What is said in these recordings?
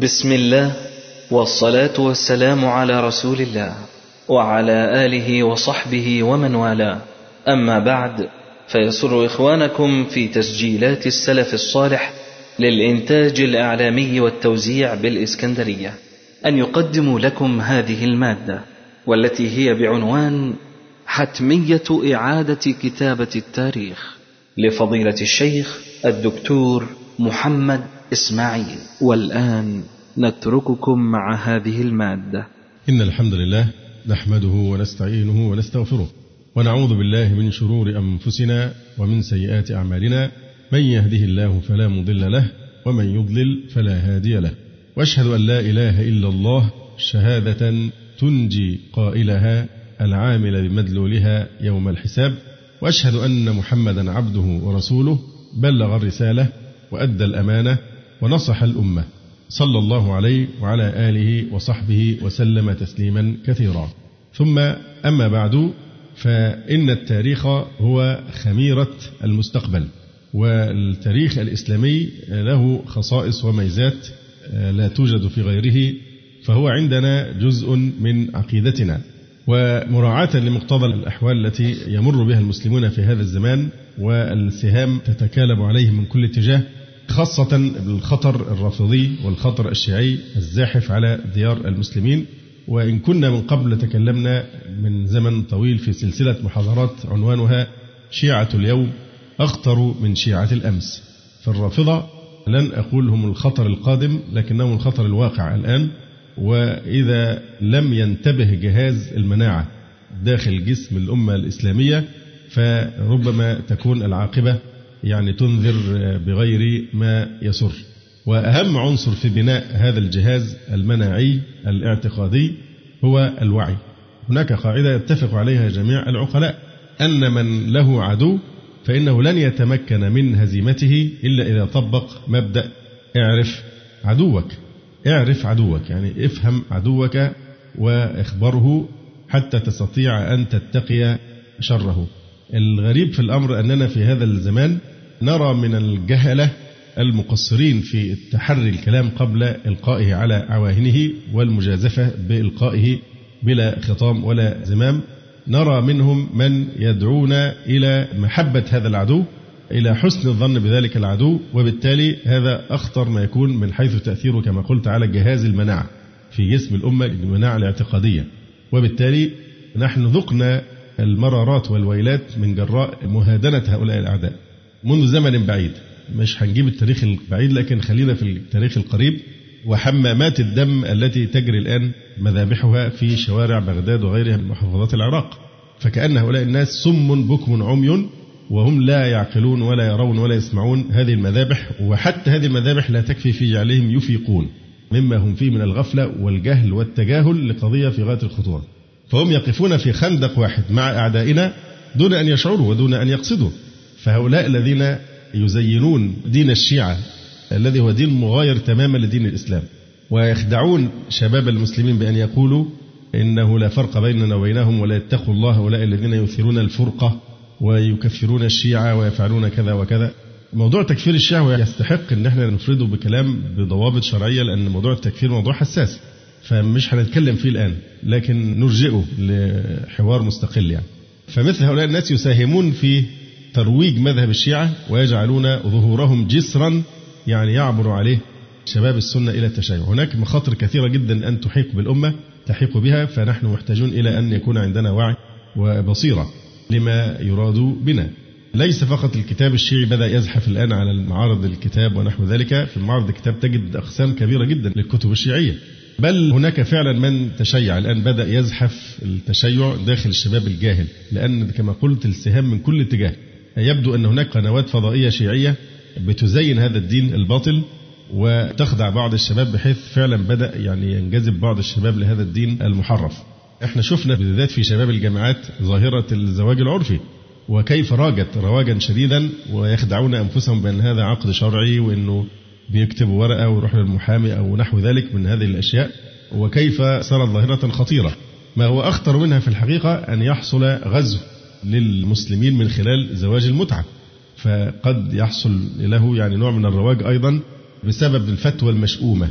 بسم الله، والصلاة والسلام على رسول الله وعلى آله وصحبه ومن والاه. أما بعد، فيسر إخوانكم في تسجيلات السلف الصالح للإنتاج الإعلامي والتوزيع بالإسكندرية أن يقدموا لكم هذه المادة، والتي هي بعنوان حتمية إعادة كتابة التاريخ لفضيلة الشيخ الدكتور محمد إسماعيل. والآن نترككم مع هذه المادة. إن الحمد لله نحمده ونستعينه ونستغفره، ونعوذ بالله من شرور أنفسنا ومن سيئات أعمالنا. من يهده الله فلا مضل له، ومن يضلل فلا هادي له. وأشهد أن لا إله إلا الله شهادة تنجي قائلها العامل بمدلولها يوم الحساب. وأشهد أن محمدا عبده ورسوله، بلغ الرسالة وأدى الأمانة ونصح الأمة، صلى الله عليه وعلى آله وصحبه وسلم تسليما كثيرا. ثم أما بعد، فإن التاريخ هو خميرة المستقبل، والتاريخ الإسلامي له خصائص وميزات لا توجد في غيره، فهو عندنا جزء من عقيدتنا، ومراعاة لمقتضى الأحوال التي يمر بها المسلمون في هذا الزمان، والسهام تتكالب عليهم من كل اتجاه، خاصة بالخطر الرافضي والخطر الشيعي الزاحف على ديار المسلمين. وإن كنا من قبل تكلمنا من زمن طويل في سلسلة محاضرات عنوانها شيعة اليوم أخطر من شيعة الأمس، فالرافضة لن أقول هم الخطر القادم، لكنهم الخطر الواقع الآن. وإذا لم ينتبه جهاز المناعة داخل جسم الأمة الإسلامية، فربما تكون العاقبة تنذر بغير ما يسر. وأهم عنصر في بناء هذا الجهاز المناعي الاعتقادي هو الوعي. هناك قاعدة يتفق عليها جميع العقلاء، أن من له عدو فإنه لن يتمكن من هزيمته إلا إذا طبق مبدأ اعرف عدوك. اعرف عدوك افهم عدوك واخبره حتى تستطيع أن تتقي شره. الغريب في الأمر أننا في هذا الزمان نرى من الجهلة المقصرين في تحري الكلام قبل إلقائه على عواهنه والمجازفة بإلقائه بلا خطام ولا زمام. نرى منهم من يدعون إلى محبة هذا العدو، إلى حسن الظن بذلك العدو، وبالتالي هذا أخطر ما يكون من حيث تأثيره كما قلت على جهاز المناعة في جسم الأمة، المناعة الاعتقادية. وبالتالي نحن ذقنا المرارات والويلات من جراء مهادنة هؤلاء الأعداء منذ زمن بعيد. مش هنجيب التاريخ البعيد، لكن خلينا في التاريخ القريب. وحمامات الدم التي تجري الآن مذابحها في شوارع بغداد وغيرها من محافظات العراق، فكأن هؤلاء الناس صم بكم عمي، وهم لا يعقلون ولا يرون ولا يسمعون هذه المذابح. وحتى هذه المذابح لا تكفي في جعلهم يفيقون مما هم فيه من الغفلة والجهل والتجاهل لقضية في غاية الخطورة. فهم يقفون في خندق واحد مع أعدائنا دون أن يشعروا ودون أن يقصدوا. فهؤلاء الذين يزينون دين الشيعة الذي هو دين مغاير تماما لدين الإسلام، ويخدعون شباب المسلمين بأن يقولوا إنه لا فرق بيننا وبينهم ولا يتقوا الله، هؤلاء الذين يثيرون الفرقة ويكفرون الشيعة ويفعلون كذا وكذا. موضوع تكفير الشيعة يستحق أن احنا نفرده بكلام بضوابط شرعية، لأن موضوع التكفير موضوع حساس، فمش هنتكلم فيه الآن، لكن نرجئه لحوار مستقل. فمثل هؤلاء الناس يساهمون في ترويج مذهب الشيعة، ويجعلون ظهورهم جسرا يعبر عليه شباب السنة إلى التشيع. هناك مخاطر كثيرة جدا أن تحيق بالأمة تحيق بها، فنحن محتاجون إلى أن يكون عندنا وعي وبصيرة لما يراد بنا. ليس فقط الكتاب الشيعي بدأ يزحف الآن على معارض الكتاب ونحو ذلك. في معارض الكتاب تجد أقسام كبيرة جدا للكتب الشيعية، بل هناك فعلا من تشيع الآن، بدأ يزحف التشيع داخل الشباب الجاهل، لأن كما قلت السهام من كل اتجاه. يبدو أن هناك قنوات فضائية شيعية بتزين هذا الدين الباطل وتخدع بعض الشباب، بحيث فعلا بدأ ينجذب بعض الشباب لهذا الدين المحرف. احنا شفنا بالذات في شباب الجامعات ظاهرة الزواج العرفي، وكيف راجت رواجا شديدا، ويخدعون أنفسهم بأن هذا عقد شرعي، وأنه بيكتبوا ورقة ويروح للمحامي أو نحو ذلك من هذه الأشياء، وكيف صارت ظاهرة خطيرة. ما هو أخطر منها في الحقيقة أن يحصل غزو للمسلمين من خلال زواج المتعة، فقد يحصل له نوع من الرواج أيضا بسبب الفتوى المشؤومة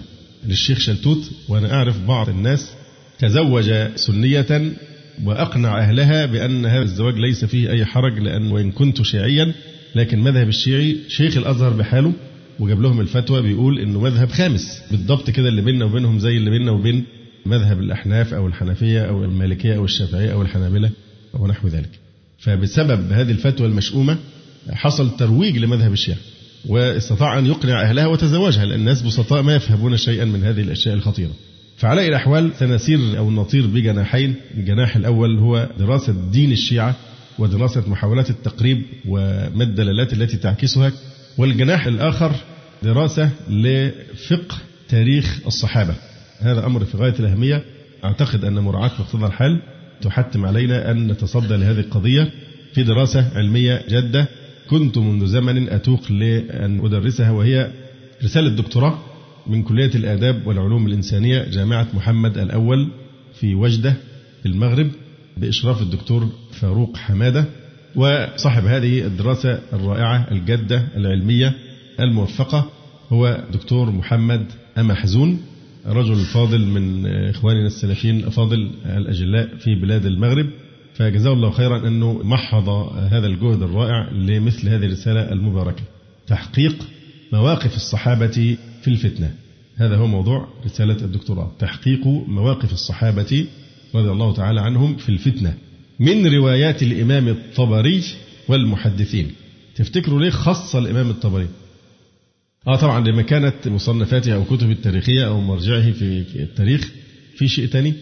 للشيخ شلتوت، وأنا أعرف بعض الناس تزوج سنية وأقنع أهلها بأن هذا الزواج ليس فيه أي حرج، لأن وإن كنت شيعيا لكن مذهب الشيعي شيخ الأزهر بحاله، وجاب لهم الفتوى بيقول إنه مذهب خامس بالضبط كده، اللي بيننا وبينهم زي اللي بيننا وبين مذهب الأحناف أو الحنفية أو المالكية أو الشافعية أو الحنابلة أو نحو ذلك. فبسبب هذه الفتوى المشؤومة حصل ترويج لمذهب الشيعة، واستطاع أن يقنع أهلها وتزوجها، لأن الناس بسطاء ما يفهمون شيئا من هذه الأشياء الخطيرة. فعلى أي الأحوال سنسير أو نطير بجناحين. الجناح الأول هو دراسة دين الشيعة ودراسة محاولات التقريب وما الدلالات التي تعكسها، والجناح الآخر دراسة لفقه تاريخ الصحابة. هذا أمر في غاية الأهمية، أعتقد أن مراعاة مقتضى الحال تحتم علينا أن نتصدى لهذه القضية في دراسة علمية جادة. كنت منذ زمن أتوق لأن أدرسها، وهي رسالة دكتوراه من كلية الآداب والعلوم الإنسانية جامعة محمد الأول في وجدة في المغرب بإشراف الدكتور فاروق حمادة. وصاحب هذه الدراسة الرائعة الجادة العلمية الموفقة هو دكتور محمد أمحزون، رجل فاضل من إخواننا السلفيين الأفاضل الأجلاء في بلاد المغرب، فجزاه الله خيرا أنه محض هذا الجهد الرائع لمثل هذه الرسالة المباركة، تحقيق مواقف الصحابة في الفتنة. هذا هو موضوع رسالة الدكتوراه، تحقيق مواقف الصحابة رضي الله تعالى عنهم في الفتنة من روايات الإمام الطبري والمحدثين. تفتكروا ليه خص الإمام الطبري؟ طبعا لما كانت مصنفاته أو كتب التاريخية أو مرجعه في التاريخ في شيء تاني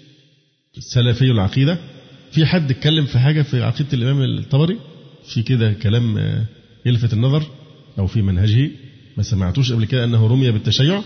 سلفي العقيدة. في حد اتكلم في حاجة في عقيدة الإمام الطبري في كده كلام يلفت النظر أو في منهجه ما سمعتوش قبل كده أنه رمي بالتشيع؟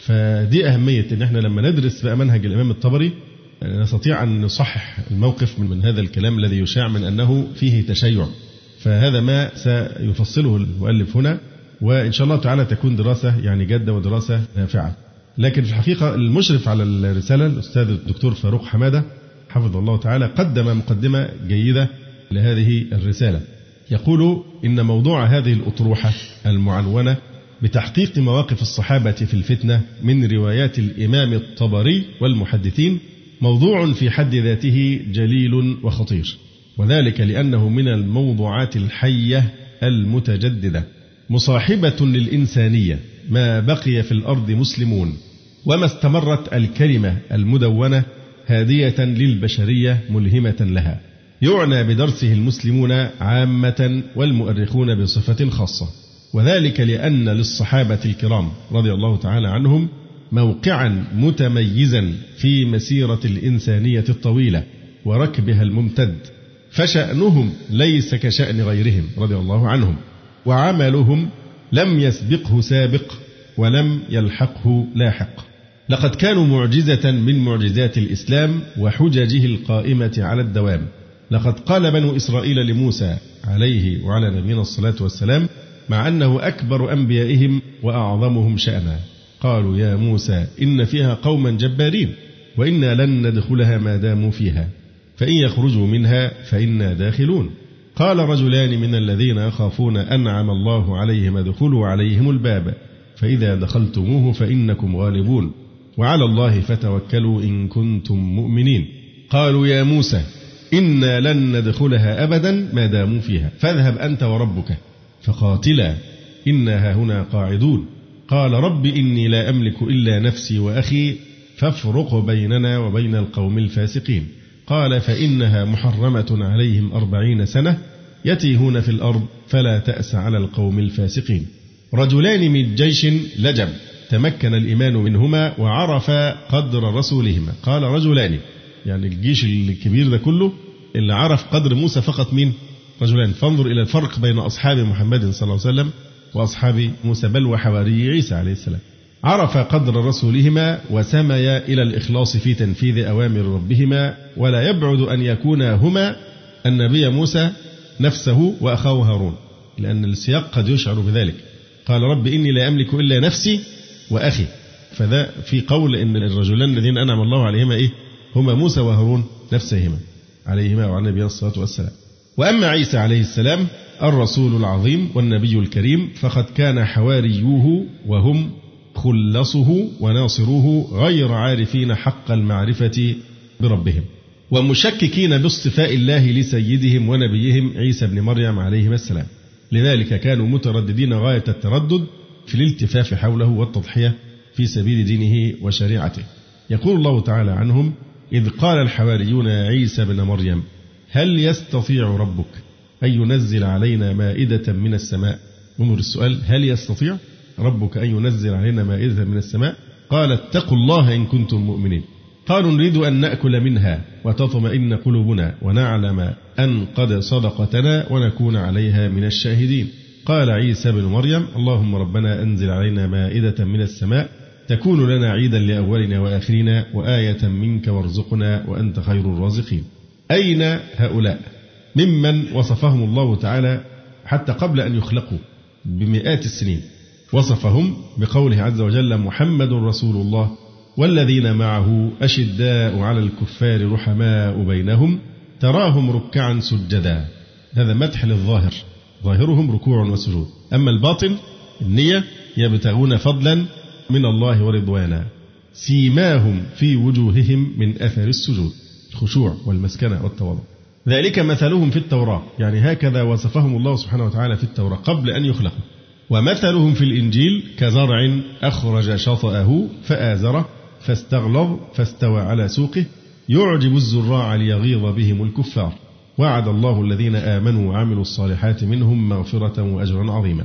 فدي أهمية إن احنا لما ندرس بقى منهج الإمام الطبري نستطيع أن نصحح الموقف من هذا الكلام الذي يشاع من أنه فيه تشيع. فهذا ما سيفصله المؤلف هنا، وإن شاء الله تعالى تكون دراسة يعني جادة ودراسة نافعة. لكن في الحقيقة المشرف على الرسالة الأستاذ الدكتور فاروق حمادة حفظه الله تعالى قدم مقدمة جيدة لهذه الرسالة. يقول إن موضوع هذه الأطروحة المعنونة بتحقيق مواقف الصحابة في الفتنة من روايات الإمام الطبري والمحدثين موضوع في حد ذاته جليل وخطير، وذلك لأنه من الموضوعات الحية المتجددة مصاحبة للإنسانية ما بقي في الأرض مسلمون، وما استمرت الكلمة المدونة هادية للبشرية ملهمة لها، يعنى بدرسه المسلمون عامة والمؤرخون بصفة خاصة. وذلك لأن للصحابة الكرام رضي الله تعالى عنهم موقعا متميزا في مسيرة الإنسانية الطويلة وركبها الممتد، فشأنهم ليس كشأن غيرهم رضي الله عنهم، وعملهم لم يسبقه سابق ولم يلحقه لاحق. لقد كانوا معجزة من معجزات الإسلام وحججه القائمة على الدوام. لقد قال بنو إسرائيل لموسى عليه وعلى نبينا الصلاة والسلام مع أنه أكبر أنبيائهم وأعظمهم شأنا، قالوا يا موسى إن فيها قوما جبارين وإنا لن ندخلها ما داموا فيها فإن يخرجوا منها فإنا داخلون. قال رجلان من الذين يخافون أنعم الله عليهم ادخلوا عليهم الباب فإذا دخلتموه فإنكم غالبون وعلى الله فتوكلوا إن كنتم مؤمنين. قالوا يا موسى إنا لن ندخلها أبدا ما داموا فيها فاذهب أنت وربك فقاتلا إنا هنا قاعدون. قال رب إني لا أملك إلا نفسي وأخي فافرق بيننا وبين القوم الفاسقين. قال فإنها محرمة عليهم 40 سنة يتيهون في الأرض فلا تأس على القوم الفاسقين. رجلان من جيش لجم تمكن الإيمان منهما وعرف قدر رسولهما. قال رجلان يعني الجيش الكبير ده كله اللي عرف قدر موسى فقط مين؟ رجلان. فانظر إلى الفرق بين أصحاب محمد صلى الله عليه وسلم وأصحاب موسى بل وحواري عيسى عليه السلام. عرف قدر رسولهما وسميا إلى الإخلاص في تنفيذ أوامر ربهما، ولا يبعد أن يكونا هما النبي موسى نفسه وأخاه هارون، لأن السياق قد يشعر بذلك. قال رب إني لا أملك إلا نفسي وأخي، فذا في قول إن الرجلان الذين أنعم الله عليهما هما موسى وهارون نفسهما عليهما وعلى نبينا الصلاة والسلام. وأما عيسى عليه السلام الرسول العظيم والنبي الكريم فقد كان حواريوه وهم خلصه وناصروه غير عارفين حق المعرفة بربهم ومشككين باصطفاء الله لسيدهم ونبيهم عيسى بن مريم عليه السلام. لذلك كانوا مترددين غاية التردد في الالتفاف حوله والتضحية في سبيل دينه وشريعته. يقول الله تعالى عنهم: إذ قال الحواريون يا عيسى بن مريم هل يستطيع ربك أن ينزل علينا مائدة من السماء؟ انظر السؤال، هل يستطيع ربك أن ينزل علينا مائدة من السماء؟ قال اتقوا الله إن كنتم مؤمنين. قالوا نريد أن نأكل منها وتطمئن قلوبنا ونعلم أن قد صدقتنا ونكون عليها من الشاهدين. قال عيسى بن مريم اللهم ربنا أنزل علينا مائدة من السماء تكون لنا عيدا لأولنا وآخرنا وآية منك وارزقنا وأنت خير الرازقين. أين هؤلاء ممن وصفهم الله تعالى حتى قبل أن يخلقوا بمئات السنين؟ وصفهم بقوله عز وجل: محمد رسول الله والذين معه أشداء على الكفار رحماء بينهم تراهم ركعا سجدا. هذا مدح للظاهر، ظاهرهم ركوع وسجود، أما الباطن النية يبتغون فضلا من الله ورضوانا سيماهم في وجوههم من أثر السجود، الخشوع والمسكنة والتواضع. ذلك مثلهم في التوراة، يعني هكذا وصفهم الله سبحانه وتعالى في التوراة قبل أن يخلقوا. ومثلهم في الإنجيل كزرع أخرج شطأه فآزره فاستغلظ فاستوى على سوقه يعجب الزراع ليغيظ بهم الكفار وعد الله الذين آمنوا وعملوا الصالحات منهم مغفرة وأجرا عظيما.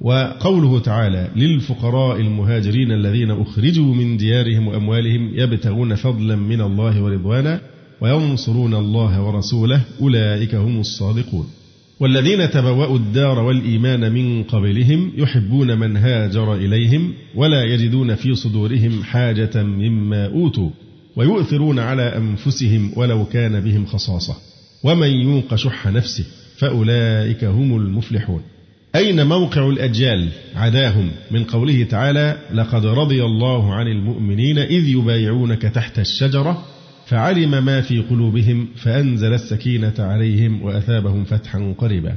وقوله تعالى: للفقراء المهاجرين الذين أخرجوا من ديارهم وأموالهم يبتغون فضلا من الله ورضوانا وينصرون الله ورسوله أولئك هم الصادقون. والذين تبوأوا الدار والإيمان من قبلهم يحبون من هاجر إليهم ولا يجدون في صدورهم حاجة مما أوتوا ويؤثرون على أنفسهم ولو كان بهم خصاصة ومن يوق شح نفسه فأولئك هم المفلحون. أين موقع الأجيال عداهم من قوله تعالى: لقد رضي الله عن المؤمنين إذ يبايعونك تحت الشجرة فعلم ما في قلوبهم فأنزل السكينة عليهم وأثابهم فتحا قريبا.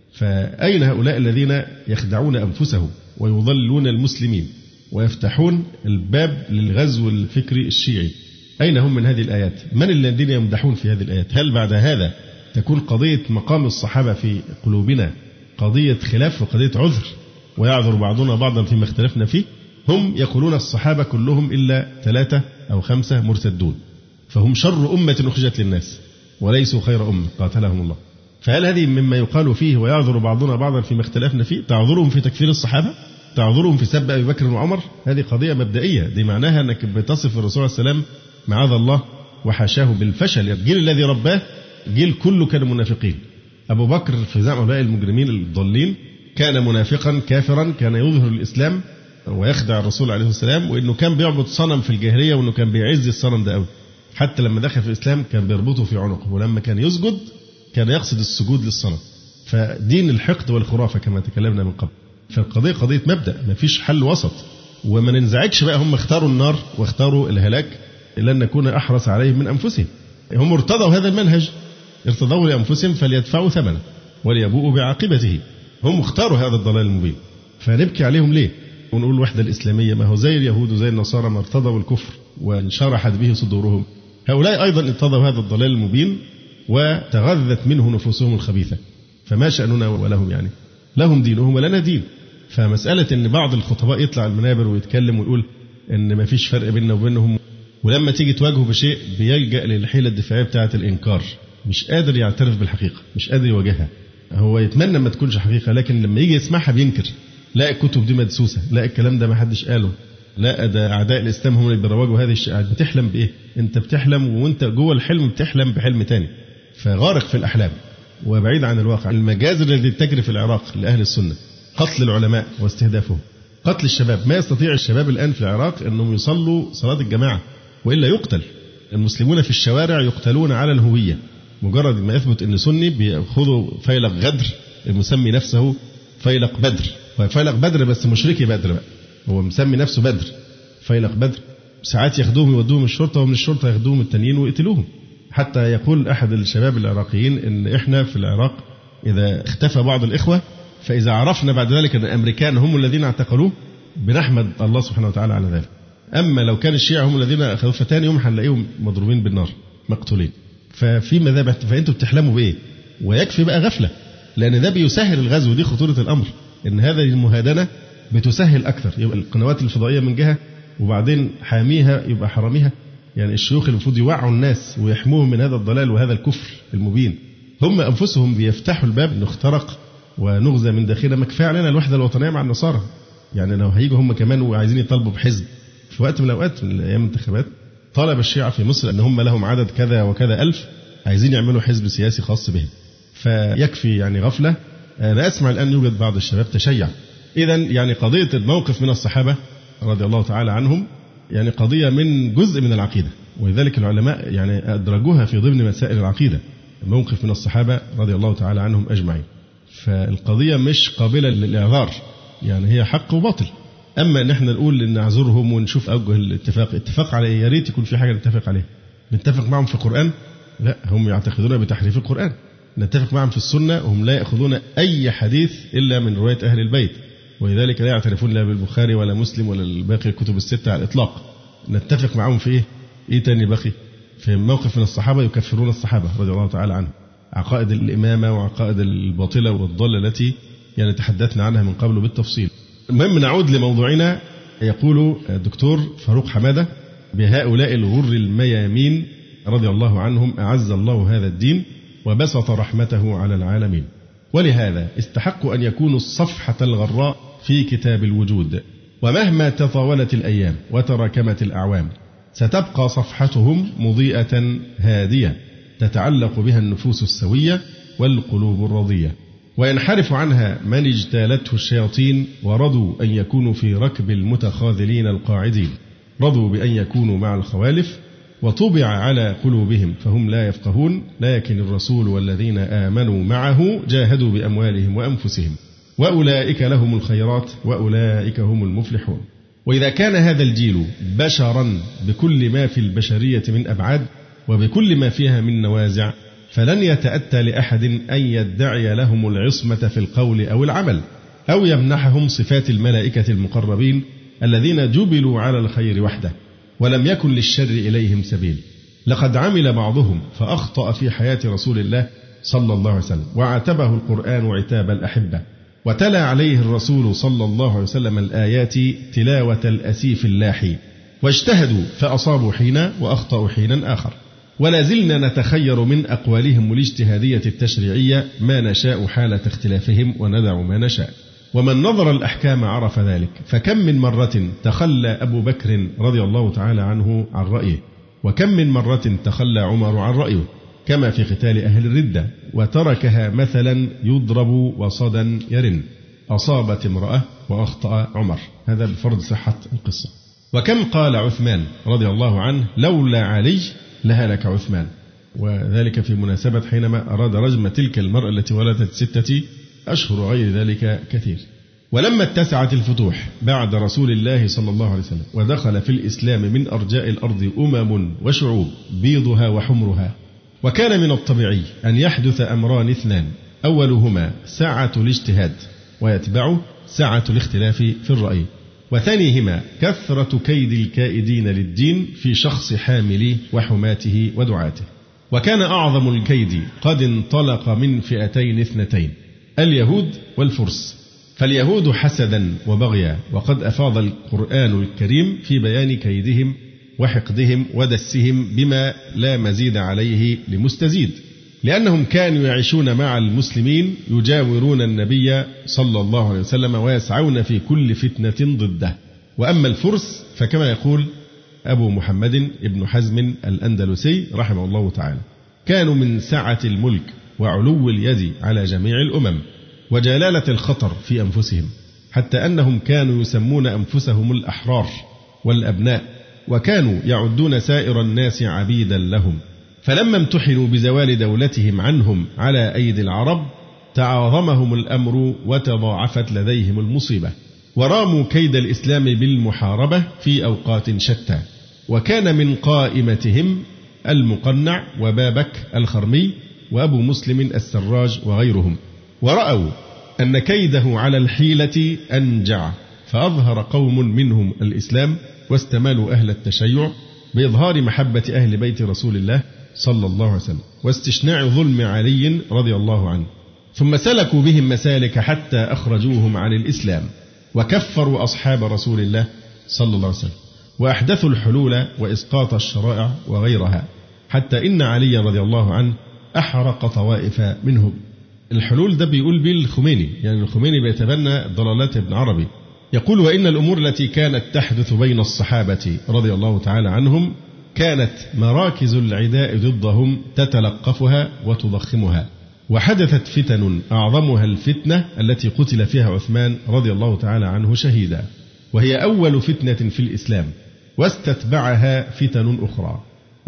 فأين هؤلاء الذين يخدعون أنفسهم ويضلون المسلمين ويفتحون الباب للغزو الفكري الشيعي؟ أين هم من هذه الآيات؟ من الذين يمدحون في هذه الآيات؟ هل بعد هذا تكون قضية مقام الصحابة في قلوبنا قضية خلاف وقضية عذر ويعذر بعضنا بعضا فيما اختلفنا فيه؟ هم يقولون الصحابة كلهم إلا 3 أو 5 مرتدون، فهم شر أمة أخرجت للناس وليسوا خير أمة قاتلهم الله. فهل هذه مما يقال فيه ويعذر بعضنا بعضا فيما اختلفنا فيه؟ تعذرهم في تكفير الصحابة؟ تعذرهم في سب أبي بكر وعمر؟ هذه قضية مبدئية، دي معناها أنك بتصف الرسول عليه السلام معاذ الله وحاشاه بالفشل. الجيل الذي رباه جيل كله كان منافقين. أبو بكر في زعم هؤلاء المجرمين الضالين كان منافقا كافرا، كان يظهر الإسلام ويخدع الرسول عليه السلام، وإنه كان بيعبد صنم في الجاهلية وإنه كان بيعز الصنم ده قوي. حتى لما دخل في الإسلام كان بيربطه في عنقه، ولما كان يسجد كان يقصد السجود للصنم. فدين الحقد والخرافة كما تكلمنا من قبل. فالقضية قضية مبدأ، ما فيش حل وسط، وما ننزعجش بقى هم اختاروا النار واختاروا الهلاك لن نكون أحرص عليهم من أنفسهم. هم ارتضوا هذا المنهج، ارتضوا لأنفسهم فليدفعوا ثمنه وليبوءوا بعاقبته. هم اختاروا هذا الضلال المبين، فنبكي عليهم ليه ونقول الوحدة الإسلامية؟ ما هو زي اليهود وزي النصارى ما ارتضوا الكفر وانشرحت به صدورهم، هؤلاء أيضا ارتضوا هذا الضلال المبين وتغذت منه نفوسهم الخبيثة. فما شأننا ولهم؟ يعني لهم دينهم ولنا دين. فمسألة أن بعض الخطباء يطلع المنابر ويتكلم ويقول أن ما فيش فرق بيننا وبينهم، ولما تيجي تواجهه بشيء بيلجأ للحيلة الدفاعية بتاعة الإنكار، مش قادر يعترف بالحقيقة، مش قادر يواجهها. هو يتمنى ما تكونش حقيقة، لكن لما يجي يسمعها بينكر. لا الكتب دي مدسوسة، لا الكلام ده ما حدش قاله، لا ده أعداء الإسلام هم اللي بيروجوا هذه الشائعات. بتحلم بإيه؟ أنت بتحلم وأنت جوه الحلم بتحلم بحلم تاني، فغارق في الأحلام وبعيد عن الواقع. المجازر التي تجري في العراق لأهل السنة، قتل العلماء واستهدافهم، قتل الشباب. ما يستطيع الشباب الآن في العراق أنهم يصلوا صلاة الجماعة وإلا يقتل. المسلمون في الشوارع يقتلون على الهوية، مجرد ما يثبت أن سني بيأخذوا فيلق غدر المسمي نفسه فيلق بدر. فيلق بدر بس مشركي بدر بقى، هو مسمي نفسه بدر فيلق بدر. ساعات ياخدوهم يودوهم الشرطة، ومن الشرطة ياخدوهم التانيين ويقتلوهم. حتى يقول أحد الشباب العراقيين إن إحنا في العراق إذا اختفى بعض الإخوة، فإذا عرفنا بعد ذلك أن الأمريكان هم الذين اعتقلوه بنحمد الله سبحانه وتعالى على ذلك. أما لو كان الشيعة هم الذين أخذوا فتاني يوم هنلاقيهم مضروبين بالنار مقتولين. ففي مذابح، فأنتوا بتحلموا بإيه؟ ويكفي بقى غفلة، لأن ده بيسهل الغزو. دي خطورة الأمر، إن هذه المهادنة بتسهل أكثر. يبقى القنوات الفضائية من جهة، وبعدين حاميها يبقى حراميها. يعني الشيوخ المفروض يوعوا الناس ويحموهم من هذا الضلال وهذا الكفر المبين. هم أنفسهم بيفتحوا الباب نخترق ونغزى من داخلنا. ما كفاية علينا الوحدة الوطنية مع النصارى. يعني لو هيجوا هم كمان وعايزين يطالبوا بحزب في وقت من الأوقات من أيام الانتخابات، طالب الشيعة في مصر أن هم لهم عدد كذا وكذا ألف عايزين يعملوا حزب سياسي خاص بهم. فيكفي يعني غفلة. أنا أسمع الآن يوجد بعض الشباب تشيع. إذا يعني قضية الموقف من الصحابة رضي الله تعالى عنهم يعني قضية من جزء من العقيدة، ولذلك العلماء يعني أدرجوها في ضمن مسائل العقيدة، موقف من الصحابة رضي الله تعالى عنهم أجمعين. فالقضية مش قابلة للإعذار، يعني هي حق وباطل. أما إن احنا نقول إن نعذرهم ونشوف أوجه الاتفاق، اتفاق على إيه؟ يا ريت يكون في حاجة نتفق عليها. نتفق معهم في القرآن؟ لا، هم يعتقدون بتحريف القرآن. نتفق معهم في السنة، وهم لا يأخذون أي حديث إلا من رواية أهل البيت، ولذلك لا يعترفون لا بالبخاري ولا مسلم ولا باقي الكتب الستة على الإطلاق. نتفق معهم في إيه؟ إيه تاني بقي؟ في موقف من الصحابة يكفرون الصحابة رضي الله تعالى عنهم، عقائد الإمامة وعقائد الباطلة والضالة التي يعني تحدثنا عنها من قبل بالتفصيل. المهم نعود لموضوعنا. يقول الدكتور فاروق حمادة: بهؤلاء الغر الميامين رضي الله عنهم أعز الله هذا الدين وبسط رحمته على العالمين، ولهذا استحقوا أن يكونوا الصفحة الغراء في كتاب الوجود. ومهما تطاولت الأيام وتراكمت الأعوام ستبقى صفحتهم مضيئة هادية تتعلق بها النفوس السوية والقلوب الرضية، وينحرف عنها من اجتالته الشياطين ورضوا أن يكونوا في ركب المتخاذلين القاعدين، رضوا بأن يكونوا مع الخوالف وطبع على قلوبهم فهم لا يفقهون، لكن الرسول والذين آمنوا معه جاهدوا بأموالهم وأنفسهم وأولئك لهم الخيرات وأولئك هم المفلحون. وإذا كان هذا الجيل بشرا بكل ما في البشرية من أبعاد وبكل ما فيها من نوازع، فلن يتأتى لأحد أن يدعي لهم العصمة في القول أو العمل، أو يمنحهم صفات الملائكة المقربين الذين جبلوا على الخير وحده ولم يكن للشر إليهم سبيل. لقد عمل بعضهم فأخطأ في حياة رسول الله صلى الله عليه وسلم وعاتبه القرآن عتاب الأحبة، وتلا عليه الرسول صلى الله عليه وسلم الآيات تلاوة الأسيف اللاحي، واجتهدوا فأصابوا حينا وأخطأوا حينا آخر، ولا زلنا نتخير من أقوالهم الاجتهادية التشريعية ما نشاء حالة اختلافهم وندع ما نشاء. ومن نظر الأحكام عرف ذلك، فكم من مرة تخلى أبو بكر رضي الله تعالى عنه عن رأيه، وكم من مرة تخلى عمر عن رأيه كما في قتال أهل الردة، وتركها مثلا يضرب وصدا يرن، أصابت امرأة وأخطأ عمر. هذا بفرض صحة القصة. وكم قال عثمان رضي الله عنه: لولا علي لهلك عثمان، وذلك في مناسبة حينما أراد رجم تلك المرأة التي ولدت 6 أشهر، غير ذلك كثير. ولما اتسعت الفتوح بعد رسول الله صلى الله عليه وسلم ودخل في الإسلام من أرجاء الأرض وشعوب بيضها وحمرها، وكان من الطبيعي أن يحدث أمران 2: أولهما سعة الاجتهاد ويتبعه سعة الاختلاف في الرأي، وثانيهما كثرة كيد الكائدين للدين في شخص حامليه وحماته ودعاته. وكان أعظم الكيد قد انطلق من 2 اليهود والفرس. فاليهود حسدا وبغيا، وقد أفاض القرآن الكريم في بيان كيدهم وحقدهم ودسهم بما لا مزيد عليه لمستزيد، لأنهم كانوا يعيشون مع المسلمين يجاورون النبي صلى الله عليه وسلم ويسعون في كل فتنة ضده. وأما الفرس فكما يقول أبو محمد ابن حزم الأندلسي رحمه الله تعالى: كانوا من سعة الملك وعلو اليد على جميع الأمم وجلالة الخطر في أنفسهم، حتى أنهم كانوا يسمون أنفسهم الأحرار والأبناء، وكانوا يعدون سائر الناس عبيدا لهم. فلما امتحنوا بزوال دولتهم عنهم على أيدي العرب تعاظمهم الأمر وتضاعفت لديهم المصيبة، وراموا كيد الإسلام بالمحاربة في أوقات شتى. وكان من قائمتهم المقنع وبابك الخرمي وأبو مسلم السراج وغيرهم، ورأوا أن كيده على الحيلة أنجع، فأظهر قوم منهم الإسلام واستمالوا أهل التشيع بإظهار محبة أهل بيت رسول الله صلى الله عليه وسلم واستشناع ظلم علي رضي الله عنه، ثم سلكوا بهم مسالك حتى أخرجوهم عن الإسلام وكفروا أصحاب رسول الله صلى الله عليه وسلم وأحدثوا الحلول وإسقاط الشرائع وغيرها، حتى إن علي رضي الله عنه أحرق طوائف منهم. الحلول ده بيقول به الخميني، يعني الخميني بيتبنى ضلالات ابن عربي، يقول: وإن الأمور التي كانت تحدث بين الصحابة رضي الله تعالى عنهم كانت مراكز العداء ضدهم تتلقفها وتضخمها، وحدثت فتن أعظمها الفتنة التي قتل فيها عثمان رضي الله تعالى عنه شهيدا، وهي أول فتنة في الإسلام، واستتبعها فتن أخرى،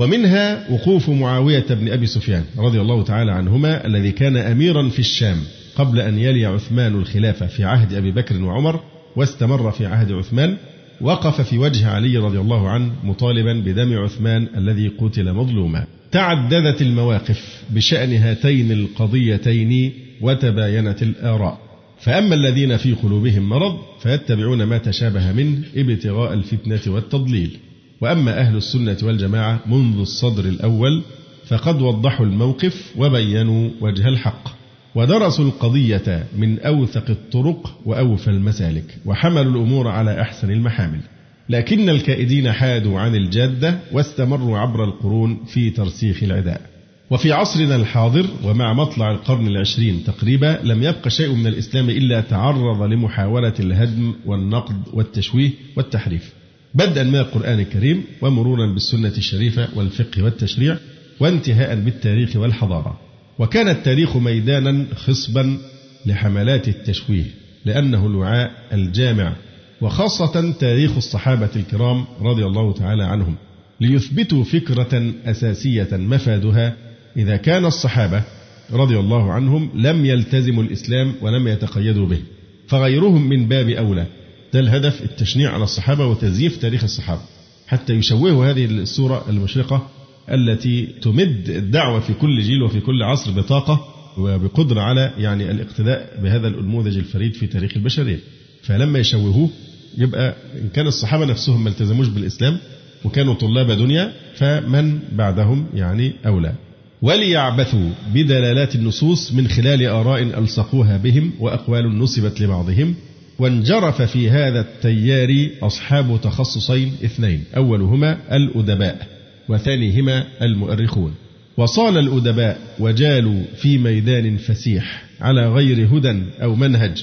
ومنها وقوف معاوية بن أبي سفيان رضي الله تعالى عنهما الذي كان أميرا في الشام قبل أن يلي عثمان الخلافة في عهد أبي بكر وعمر واستمر في عهد عثمان، وقف في وجه علي رضي الله عنه مطالبا بدم عثمان الذي قتل مظلوما. تعددت المواقف بشأن هاتين القضيتين وتباينت الآراء، فأما الذين في قلوبهم مرض فيتبعون ما تشابه منه ابتغاء الفتنة والتضليل، وأما أهل السنة والجماعة منذ الصدر الأول فقد وضحوا الموقف وبينوا وجه الحق، ودرسوا القضية من أوثق الطرق وأوفى المسالك، وحملوا الأمور على أحسن المحامل، لكن الكائدين حادوا عن الجادة واستمروا عبر القرون في ترسيخ العداء. وفي عصرنا الحاضر ومع مطلع القرن العشرين تقريبا لم يبق شيء من الإسلام إلا تعرض لمحاولة الهدم والنقد والتشويه والتحريف، بدءا من القرآن الكريم ومرورا بالسنة الشريفة والفقه والتشريع وانتهاء بالتاريخ والحضارة. وكان التاريخ ميدانا خصبا لحملات التشويه لأنه الوعاء الجامع، وخاصة تاريخ الصحابة الكرام رضي الله تعالى عنهم، ليثبتوا فكرة أساسية مفادها: إذا كان الصحابة رضي الله عنهم لم يلتزموا الإسلام ولم يتقيدوا به فغيرهم من باب أولى. ده الهدف، التشنيع على الصحابة وتزييف تاريخ الصحابة حتى يشوهوا هذه الصورة المشرقة التي تمد الدعوة في كل جيل وفي كل عصر بطاقة وبقدرة على يعني الاقتداء بهذا النموذج الفريد في تاريخ البشرية. فلما يشوهوه يبقى إن كان الصحابة نفسهم ما التزموش بالإسلام وكانوا طلاب دنيا فمن بعدهم يعني أولى. وليعبثوا بدلالات النصوص من خلال آراء ألصقوها بهم وأقوال نسبت لبعضهم. وانجرف في هذا التيار أصحاب تخصصين اثنين، أولهما الأدباء وثانيهما المؤرخون. وصال الأدباء وجالوا في ميدان فسيح على غير هدى أو منهج،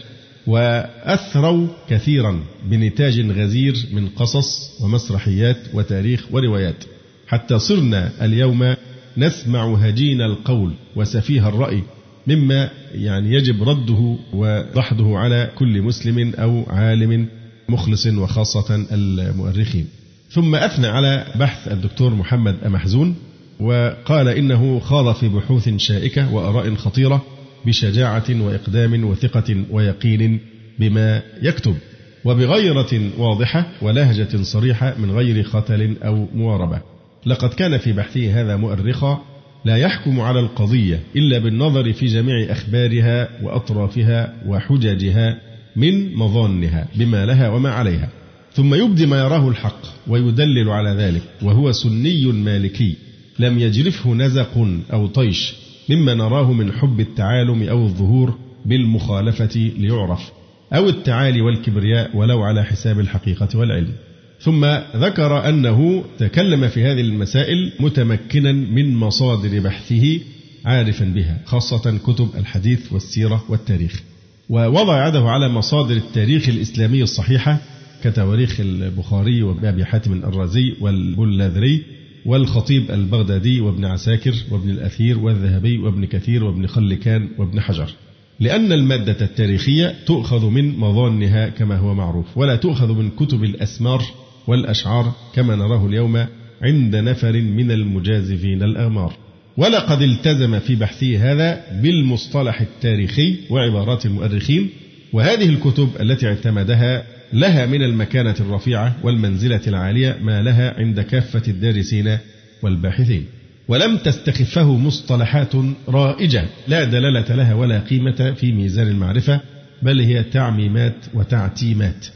وأثروا كثيرا بنتاج غزير من قصص ومسرحيات وتاريخ وروايات، حتى صرنا اليوم نسمع هجين القول وسفيه الرأي مما يعني يجب رده وضحضه على كل مسلم أو عالم مخلص وخاصة المؤرخين. ثم أثنى على بحث الدكتور محمد أمحزون وقال إنه خاض في بحوث شائكة وآراء خطيرة بشجاعة وإقدام وثقة ويقين بما يكتب، وبغيرة واضحة ولهجة صريحة من غير ختل أو مواربة. لقد كان في بحثه هذا مؤرخا لا يحكم على القضية إلا بالنظر في جميع أخبارها وأطرافها وحججها من مظانها بما لها وما عليها، ثم يبدي ما يراه الحق ويدلل على ذلك، وهو سني مالكي لم يجرفه نزق أو طيش مما نراه من حب التعالم أو الظهور بالمخالفة ليعرف، أو التعالي والكبرياء ولو على حساب الحقيقة والعلم. ثم ذكر أنه تكلم في هذه المسائل متمكنا من مصادر بحثه عارفا بها، خاصة كتب الحديث والسيرة والتاريخ، ووضع يده على مصادر التاريخ الإسلامي الصحيحة كتواريخ البخاري وأبي حاتم الرازي والبلاذري والخطيب البغدادي وابن عساكر وابن الأثير والذهبي وابن كثير وابن خلكان وابن حجر، لأن المادة التاريخية تؤخذ من مظانها كما هو معروف، ولا تؤخذ من كتب الأسمار والأشعار كما نراه اليوم عند نفر من المجازفين الأغمار. ولقد التزم في بحثه هذا بالمصطلح التاريخي وعبارات المؤرخين، وهذه الكتب التي اعتمدها لها من المكانة الرفيعة والمنزلة العالية ما لها عند كافة الدارسين والباحثين، ولم تستخفه مصطلحات رائجة لا دلالة لها ولا قيمة في ميزان المعرفة، بل هي تعميمات وتعتيمات.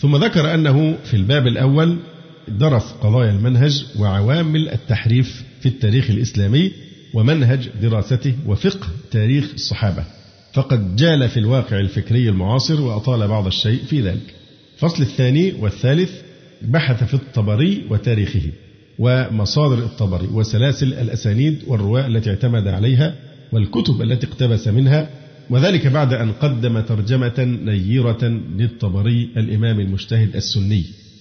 ثم ذكر أنه في الباب الأول درس قضايا المنهج وعوامل التحريف في التاريخ الإسلامي ومنهج دراسته وفقه تاريخ الصحابة، فقد جال في الواقع الفكري المعاصر وأطال بعض الشيء في ذلك. الفصل الثاني والثالث بحث في الطبري وتاريخه ومصادر الطبري وسلاسل الأسانيد والرواة التي اعتمد عليها والكتب التي اقتبس منها، وذلك بعد أن قدم ترجمة نيرة للطبري الإمام المجتهد السني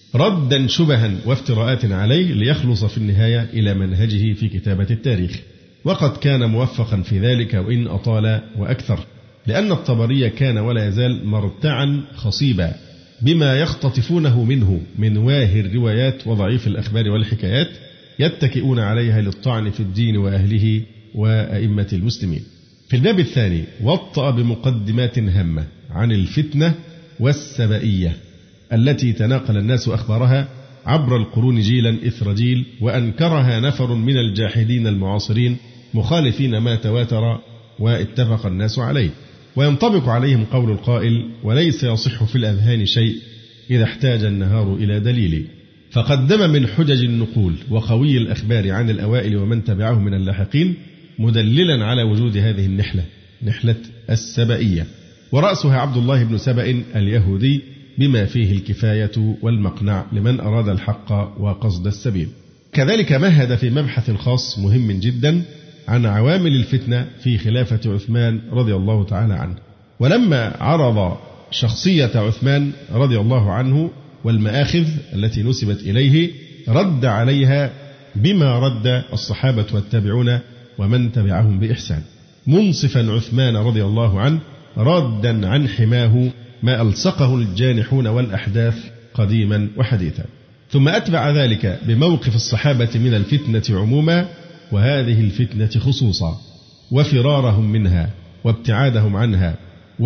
ردا شبها وافتراءات عليه ليخلص في النهاية إلى منهجه في كتابة التاريخ، وقد كان موفقا في ذلك وإن أطال وأكثر، لأن الطبري كان ولا يزال مرتعا خصيبا بما يختطفونه منه من واهي الروايات وضعيف الأخبار والحكايات يتكئون عليها للطعن في الدين وأهله وأئمة المسلمين. في الباب الثاني وطأ بمقدمات هامة عن الفتنة والسبائية التي تناقل الناس أخبارها عبر القرون جيلا إثر جيل، وأنكرها نفر من الجاحدين المعاصرين مخالفين ما تواتر واتفق الناس عليه، وينطبق عليهم قول القائل: وليس يصح في الأذهان شيء إذا احتاج النهار إلى دليل. فقدم من حجج النقول وقوي الأخبار عن الأوائل ومن تبعهم من اللاحقين مدللا على وجود هذه النحلة، نحلة السبائية، ورأسها عبد الله بن سبأ اليهودي، بما فيه الكفاية والمقنع لمن أراد الحق وقصد السبيل. كذلك مهد في مبحث خاص مهم جدا عن عوامل الفتنة في خلافة عثمان رضي الله تعالى عنه، ولما عرض شخصية عثمان رضي الله عنه والمآخذ التي نسبت إليه رد عليها بما رد الصحابة والتابعون ومن تبعهم بإحسان، منصفا عثمان رضي الله عنه رادا عن حماه ما ألصقه الجانحون والأحداث قديما وحديثا. ثم أتبع ذلك بموقف الصحابة من الفتنة عموما وهذه الفتنة خصوصا، وفرارهم منها وابتعادهم عنها،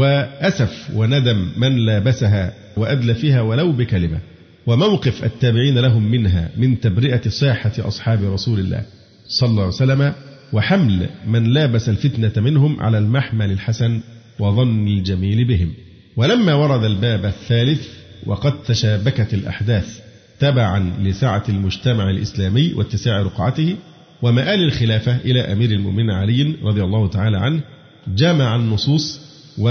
وأسف وندم من لابسها وأدلى فيها ولو بكلمة، وموقف التابعين لهم منها من تبرئة ساحة أصحاب رسول الله صلى الله عليه وسلم، وحمل من لابس الفتنة منهم على المحمل الحسن وظن الجميل بهم. ولما ورد الباب الثالث وقد تشابكت الأحداث تبعا لسعة المجتمع الإسلامي واتساع رقعته ومآل الخلافة إلى أمير المؤمنين علي رضي الله تعالى عنه، جمع النصوص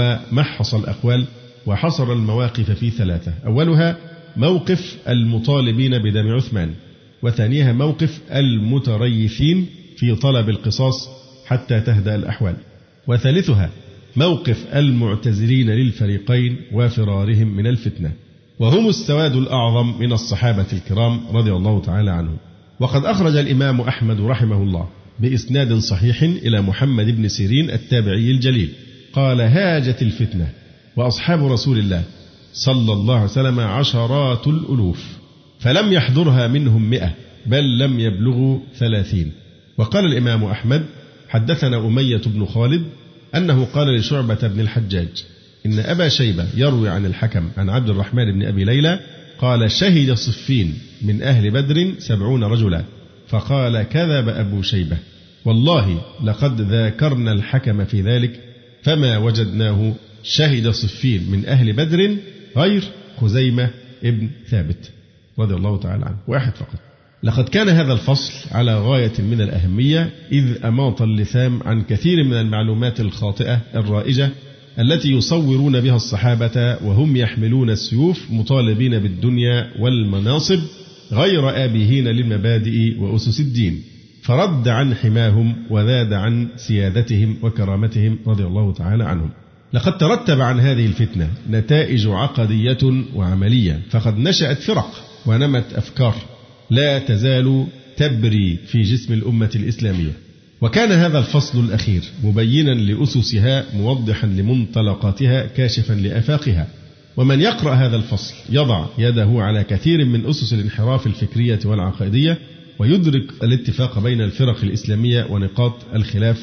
ومحص الأقوال وحصر المواقف في ثلاثة: أولها موقف المطالبين بدم عثمان، وثانيها موقف المتريثين في طلب القصاص حتى تهدأ الأحوال، وثالثها موقف المعتزلين للفريقين وفرارهم من الفتنة، وهم السواد الأعظم من الصحابة الكرام رضي الله تعالى عنهم. وقد أخرج الإمام أحمد رحمه الله بإسناد صحيح إلى محمد بن سيرين التابعي الجليل قال: هاجت الفتنة وأصحاب رسول الله صلى الله عليه وسلم عشرات الألوف، فلم يحضرها منهم 100 بل لم يبلغوا 30. وقال الإمام أحمد: حدثنا أمية بن خالد أنه قال لشعبة بن الحجاج: إن أبا شيبة يروي عن الحكم عن عبد الرحمن بن أبي ليلى قال: شهد صفين من أهل بدر 70 رجلا، فقال: كذب أبو شيبة، والله لقد ذاكرنا الحكم في ذلك فما وجدناه شهد صفين من أهل بدر غير خزيمة ابن ثابت رضي الله تعالى عنه، واحد فقط. لقد كان هذا الفصل على غاية من الأهمية، إذ أماط اللثام عن كثير من المعلومات الخاطئة الرائجة التي يصورون بها الصحابة وهم يحملون السيوف مطالبين بالدنيا والمناصب غير آبهين للمبادئ وأسس الدين، فرد عن حماهم وذاد عن سيادتهم وكرامتهم رضي الله تعالى عنهم. لقد ترتب عن هذه الفتنة نتائج عقدية وعملية، فقد نشأت فرق ونمت أفكار لا تزال تبري في جسم الأمة الإسلامية، وكان هذا الفصل الأخير مبينا لأسسها موضحا لمنطلقاتها كاشفا لآفاقها. ومن يقرأ هذا الفصل يضع يده على كثير من أسس الانحراف الفكرية والعقائدية ويدرك الاتفاق بين الفرق الإسلامية ونقاط الخلاف.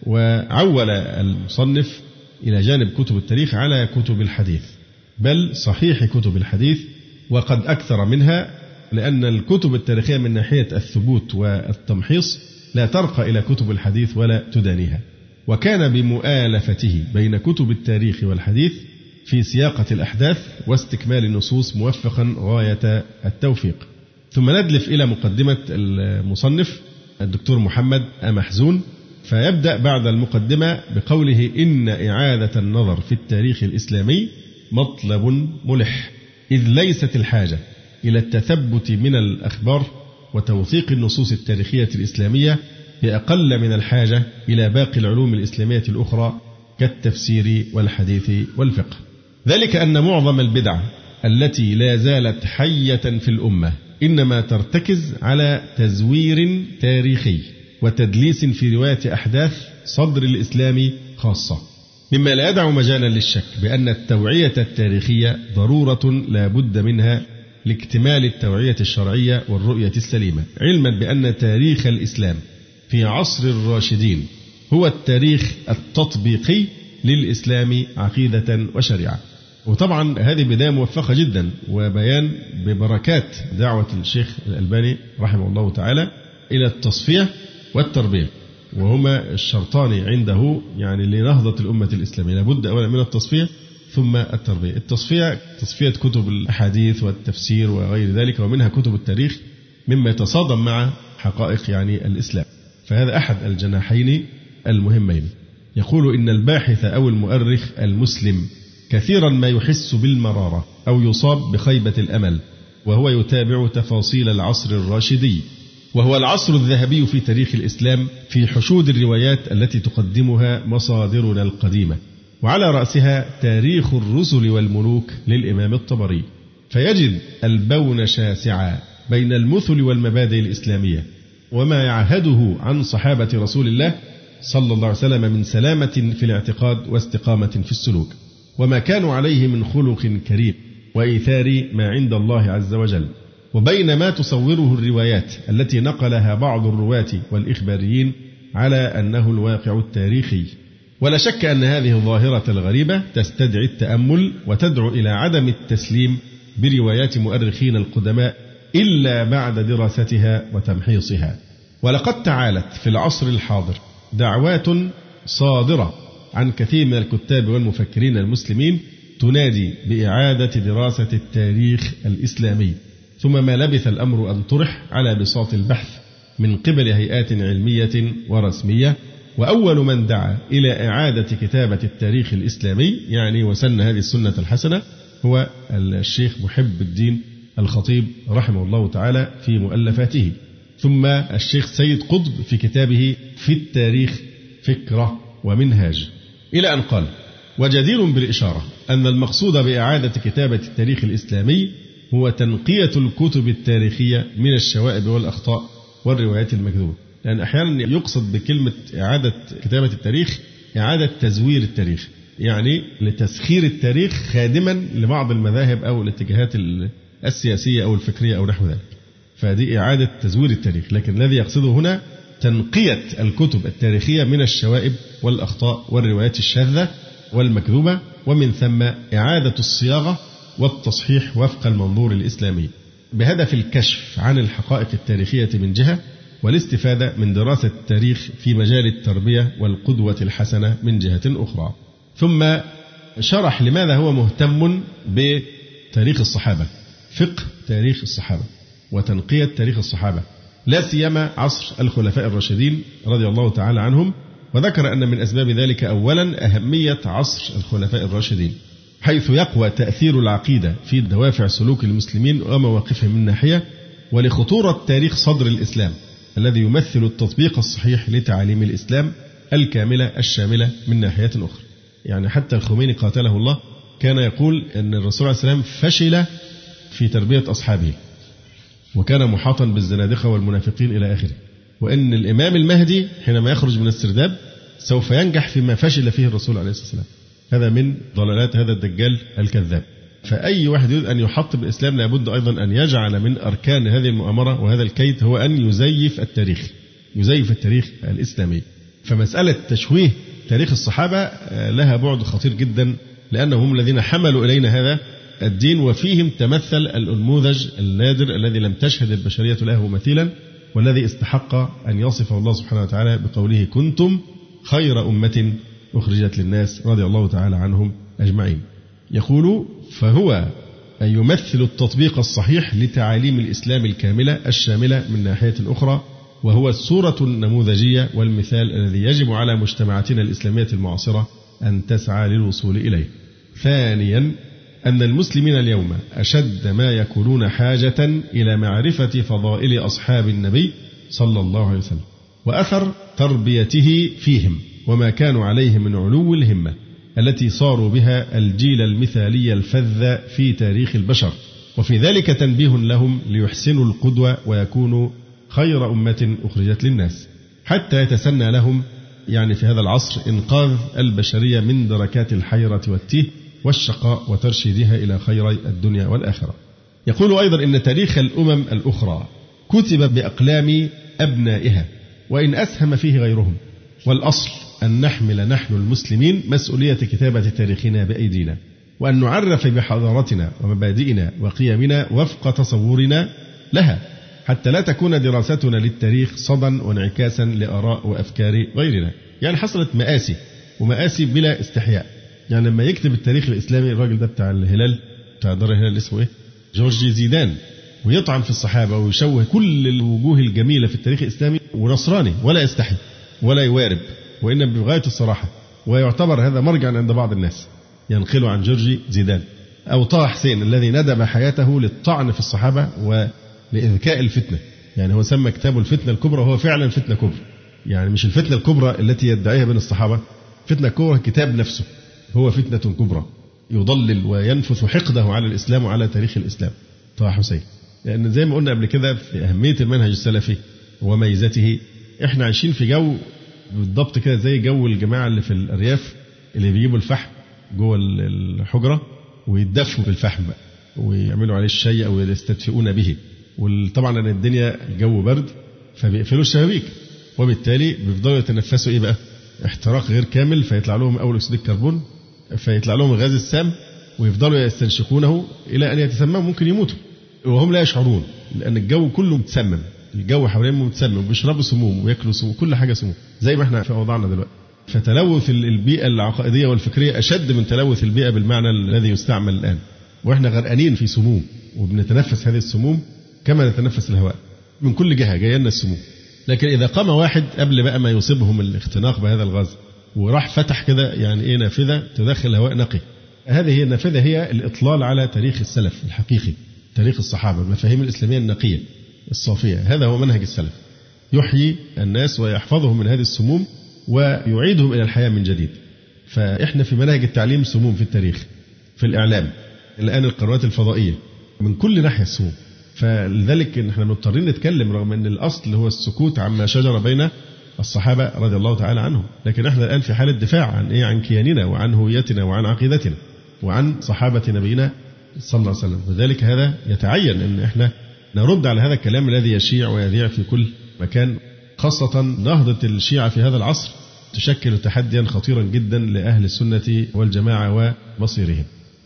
وعول المصنف إلى جانب كتب التاريخ على كتب الحديث، بل صحيح كتب الحديث، وقد أكثر منها، لأن الكتب التاريخية من ناحية الثبوت والتمحيص لا ترقى إلى كتب الحديث ولا تدانيها. وكان بمؤالفته بين كتب التاريخ والحديث في سياقة الأحداث واستكمال النصوص موفقا غاية التوفيق. ثم ندلف إلى مقدمة المصنف الدكتور محمد محزون، فيبدأ بعد المقدمة بقوله: إن إعادة النظر في التاريخ الإسلامي مطلب ملح، إذ ليست الحاجة إلى التثبت من الأخبار وتوثيق النصوص التاريخية الإسلامية بأقل من الحاجة إلى باقي العلوم الإسلامية الأخرى كالتفسير والحديث والفقه. ذلك أن معظم البدع التي لا زالت حية في الأمة إنما ترتكز على تزوير تاريخي وتدليس في رواية أحداث صدر الإسلام خاصة، مما لا يدع مجالا للشك بأن التوعية التاريخية ضرورة لا بد منها لاكتمال التوعية الشرعية والرؤية السليمة، علما بأن تاريخ الإسلام في عصر الراشدين هو التاريخ التطبيقي للإسلام عقيدة وشريعة. وطبعا هذه بداية موفقة جدا وبيان ببركات دعوة الشيخ الألباني رحمه الله تعالى إلى التصفية والتربية، وهما الشرطان عنده يعني لنهضة الأمة الإسلامية، لابد أولا من التصفية ثم التربية. التصفية تصفية كتب الأحاديث والتفسير وغير ذلك، ومنها كتب التاريخ مما يتصادم مع حقائق يعني الإسلام، فهذا أحد الجناحين المهمين. يقول: إن الباحث أو المؤرخ المسلم كثيرا ما يحس بالمرارة أو يصاب بخيبة الأمل وهو يتابع تفاصيل العصر الراشدي، وهو العصر الذهبي في تاريخ الإسلام، في حشود الروايات التي تقدمها مصادرنا القديمة، وعلى رأسها تاريخ الرسل والملوك للإمام الطبري، فيجد البون شاسعا بين المثل والمبادئ الإسلامية وما يعهده عن صحابة رسول الله صلى الله عليه وسلم من سلامة في الاعتقاد واستقامة في السلوك، وما كانوا عليه من خلق كريم وإيثار ما عند الله عز وجل، وبين ما تصوره الروايات التي نقلها بعض الرواة والإخباريين على أنه الواقع التاريخي. ولا شك أن هذه الظاهرة الغريبة تستدعي التأمل وتدعو إلى عدم التسليم بروايات مؤرخين القدماء إلا بعد دراستها وتمحيصها. ولقد تعالت في العصر الحاضر دعوات صادرة عن كثير من الكتاب والمفكرين المسلمين تنادي بإعادة دراسة التاريخ الإسلامي، ثم ما لبث الأمر أن طرح على بساط البحث من قبل هيئات علمية ورسمية. وأول من دعا إلى إعادة كتابة التاريخ الإسلامي يعني وسن هذه السنة الحسنة هو الشيخ محب الدين الخطيب رحمه الله تعالى في مؤلفاته، ثم الشيخ سيد قطب في كتابه في التاريخ فكرة ومنهاج، إلى أن قال: وجدير بالإشارة أن المقصود بإعادة كتابة التاريخ الإسلامي هو تنقية الكتب التاريخية من الشوائب والأخطاء والروايات المكذوبة، لأن أحيانا يقصد بكلمة إعادة كتابة التاريخ إعادة تزوير التاريخ، يعني لتسخير التاريخ خادما لبعض المذاهب أو الاتجاهات السياسية أو الفكرية أو نحو ذلك، فدي إعادة تزوير التاريخ. لكن الذي يقصده هنا تنقية الكتب التاريخية من الشوائب والأخطاء والروايات الشاذة والمكذوبة، ومن ثم إعادة الصياغة والتصحيح وفق المنظور الإسلامي، بهدف الكشف عن الحقائق التاريخية من جهة، والاستفادة من دراسة التاريخ في مجال التربية والقدوة الحسنة من جهة أخرى. ثم شرح لماذا هو مهتم بتاريخ الصحابة، فقه تاريخ الصحابة وتنقية تاريخ الصحابة، لا سيما عصر الخلفاء الراشدين رضي الله تعالى عنهم، وذكر أن من أسباب ذلك أولا أهمية عصر الخلفاء الراشدين، حيث يقوى تأثير العقيدة في دوافع سلوك المسلمين ومواقفهم من ناحية، ولخطورة تاريخ صدر الإسلام الذي يمثل التطبيق الصحيح لتعاليم الإسلام الكاملة الشاملة من ناحية أخرى. يعني حتى الخميني قاتله الله كان يقول أن الرسول عليه السلام فشل في تربية أصحابه وكان محاطا بالزنادقة والمنافقين إلى آخره، وأن الإمام المهدي حينما يخرج من السرداب سوف ينجح فيما فشل فيه الرسول عليه الصلاة والسلام. هذا من ضلالات هذا الدجال الكذاب. فأي واحد يريد أن يحطم الإسلام لابد أيضا أن يجعل من أركان هذه المؤامرة وهذا الكيد هو أن يزيف التاريخ، يزيف التاريخ الإسلامي. فمسألة تشويه تاريخ الصحابة لها بعد خطير جدا، لأنهم هم الذين حملوا إلينا هذا الدين، وفيهم تمثل النموذج النادر الذي لم تشهد البشرية له مثيلا، والذي استحق أن يصفه الله سبحانه وتعالى بقوله: كنتم خير أمة أخرجت للناس، رضي الله تعالى عنهم أجمعين. يقول فهو يمثل التطبيق الصحيح لتعاليم الإسلام الكاملة الشاملة من ناحية أخرى، وهو الصورة النموذجية والمثال الذي يجب على مجتمعاتنا الإسلامية المعاصرة أن تسعى للوصول إليه. ثانيا، أن المسلمين اليوم أشد ما يكونون حاجة إلى معرفة فضائل أصحاب النبي صلى الله عليه وسلم وأثر تربيته فيهم وما كانوا عليه من علو الهمة التي صاروا بها الجيل المثالي الفذ في تاريخ البشر، وفي ذلك تنبيه لهم ليحسنوا القدوة ويكونوا خير أمة أخرجت للناس، حتى يتسنى لهم يعني في هذا العصر إنقاذ البشرية من دركات الحيرة والتيه والشقاء وترشيدها إلى خير الدنيا والآخرة. يقول أيضا إن تاريخ الأمم الأخرى كتب بأقلام أبنائها وإن أسهم فيه غيرهم، والأصل أن نحمل نحن المسلمين مسؤولية كتابة تاريخنا بأيدينا، وأن نعرف بحضارتنا ومبادئنا وقيمنا وفق تصورنا لها، حتى لا تكون دراستنا للتاريخ صدى وانعكاسا لآراء وأفكار غيرنا. يعني حصلت مآسي ومآسي بلا استحياء. يعني لما يكتب التاريخ الإسلامي الراجل ده بتاع الهلال، بتاع دار الهلال اسمه إيه؟ جورجي زيدان، ويطعن في الصحابة ويشوه كل الوجوه الجميلة في التاريخ الإسلامي، ونصراني ولا يستحي ولا يوارب، وإنما بغاية الصراحة، ويعتبر هذا مرجعا عند بعض الناس ينقله عن جورجي زيدان. أو طه حسين الذي ندب حياته للطعن في الصحابة ولإذكاء الفتنة، يعني هو سمى كتابه الفتنة الكبرى وهو فعلا فتنة كبرى، يعني مش الفتنة الكبرى التي يدعيها بين الصحابة، فتنة كبرى كتاب نفسه هو فتنة كبرى يضلل وينفث حقده على الإسلام وعلى تاريخ الإسلام طه حسين. لأن زي ما قلنا قبل كده في أهمية المنهج السلفي وميزته، إحنا عايشين في جو بالضبط كده زي جو الجماعة اللي في الأرياف اللي بيجيبوا الفحم جوه الحجرة ويدفوا بالفحم ويعملوا عليه الشاي أو يستدفئون به، وطبعا أن الدنيا الجو برد فبيقفلوا الشبابيك، وبالتالي بيفضلوا يتنفسوا إيه بقى؟ احتراق غير كامل، فيطلع لهم أول أكسيد الكربون، فيطلع لهم الغاز السام، ويفضلوا يستنشقونه إلى أن يتسمموا، ممكن يموتوا وهم لا يشعرون، لأن الجو كله متسمم، الجو حواليهم متسمم، وبيشربوا سموم ويأكلوا سموم، كل حاجة سموم زي ما احنا في أوضاعنا دلوقتي. فتلوث البيئة العقائدية والفكرية أشد من تلوث البيئة بالمعنى الذي يستعمل الآن، وإحنا غرقانين في سموم وبنتنفس هذه السموم كما نتنفس الهواء، من كل جهة جاية لنا السموم. لكن إذا قام واحد قبل بقى ما يصيبهم الاختناق بهذا الغاز وراح فتح كده يعني إيه نافذة تدخل هواء نقي، هذه هي النافذة، هي الإطلال على تاريخ السلف الحقيقي، تاريخ الصحابة، المفاهيم الإسلامية النقية الصافية. هذا هو منهج السلف، يحيي الناس ويحفظهم من هذه السموم ويعيدهم إلى الحياة من جديد. فإحنا في منهج التعليم سموم في التاريخ، في الإعلام، الآن القنوات الفضائية، من كل ناحية سموم. فلذلك نحن مضطرين نتكلم رغم أن الأصل هو السكوت عما شجر بين الصحابة رضي الله تعالى عنهم، لكن احنا الآن في حالة دفاع عن إيه؟ عن كياننا وعن هويتنا وعن عقيدتنا وعن صحابة نبينا صلى الله عليه وسلم. لذلك هذا يتعين أن احنا نرد على هذا الكلام الذي يشيع ويذيع في كل مكان، خاصة نهضة الشيعة في هذا العصر تشكل تحديا خطيرا جدا لأهل السنة والجماعة ومصيرهم.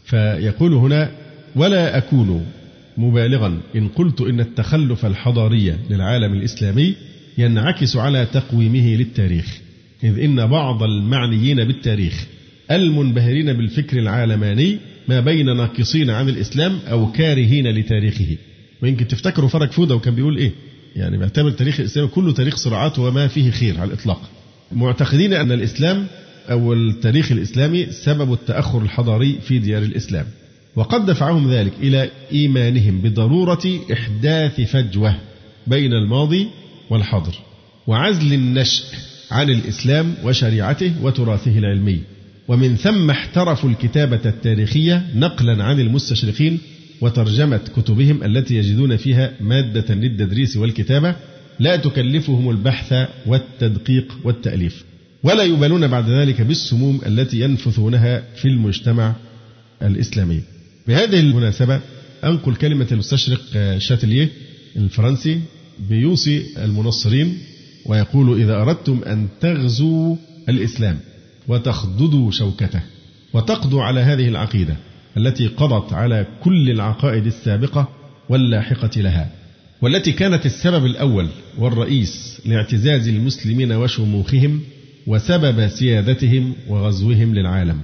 فيقول هنا: ولا أكون مبالغا إن قلت إن التخلف الحضاري للعالم الإسلامي ينعكس على تقويمه للتاريخ، إذ إن بعض المعنيين بالتاريخ المنبهرين بالفكر العالماني ما بين ناقصين عن الإسلام أو كارهين لتاريخه. ويمكن تفتكروا فرج فودة وكان بيقول إيه، يعني بيعتبر التاريخ الإسلامي كله تاريخ صراعات وما فيه خير على الإطلاق، معتقدين أن الإسلام أو التاريخ الإسلامي سبب التأخر الحضاري في ديار الإسلام، وقد دفعهم ذلك إلى إيمانهم بضرورة إحداث فجوة بين الماضي والحاضر وعزل النشء عن الإسلام وشريعته وتراثه العلمي، ومن ثم احترفوا الكتابة التاريخية نقلا عن المستشرقين وترجمة كتبهم التي يجدون فيها مادة للتدريس والكتابة لا تكلفهم البحث والتدقيق والتأليف، ولا يبالون بعد ذلك بالسموم التي ينفثونها في المجتمع الإسلامي. بهذه المناسبة أنقل كلمة المستشرق شاتليه الفرنسي بيوصي المنصرين ويقول: إذا أردتم أن تغزوا الإسلام وتخضدوا شوكته وتقضوا على هذه العقيدة التي قضت على كل العقائد السابقة واللاحقة لها، والتي كانت السبب الأول والرئيس لاعتزاز المسلمين وشموخهم وسبب سيادتهم وغزوهم للعالم،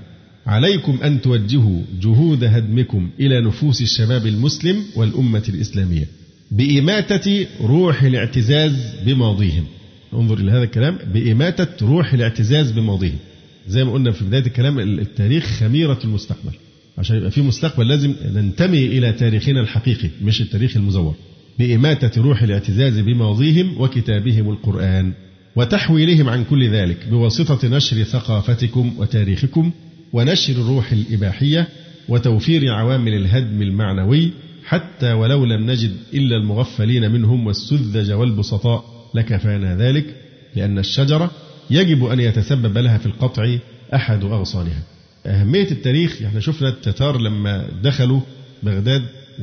عليكم أن توجهوا جهود هدمكم إلى نفوس الشباب المسلم والأمة الإسلامية بإماتة روح الاعتزاز بماضيهم. انظر إلى هذا الكلام، بإماتة روح الاعتزاز بماضيهم. زي ما قلنا في بداية الكلام، التاريخ خميرة المستقبل. عشان يبقى في مستقبل لازم ننتمي إلى تاريخنا الحقيقي مش التاريخ المزور. بإماتة روح الاعتزاز بماضيهم وكتابهم القرآن، وتحويلهم عن كل ذلك بواسطة نشر ثقافتكم وتاريخكم، ونشر الروح الإباحية، وتوفير عوامل الهدم المعنوي، حتى ولو لم نجد إلا المغفلين منهم والسذج والبسطاء لكفانا ذلك، لأن الشجرة يجب أن يتسبب لها في القطع أحد أغصانها. أهمية التاريخ، احنا شفنا التتار لما دخلوا بغداد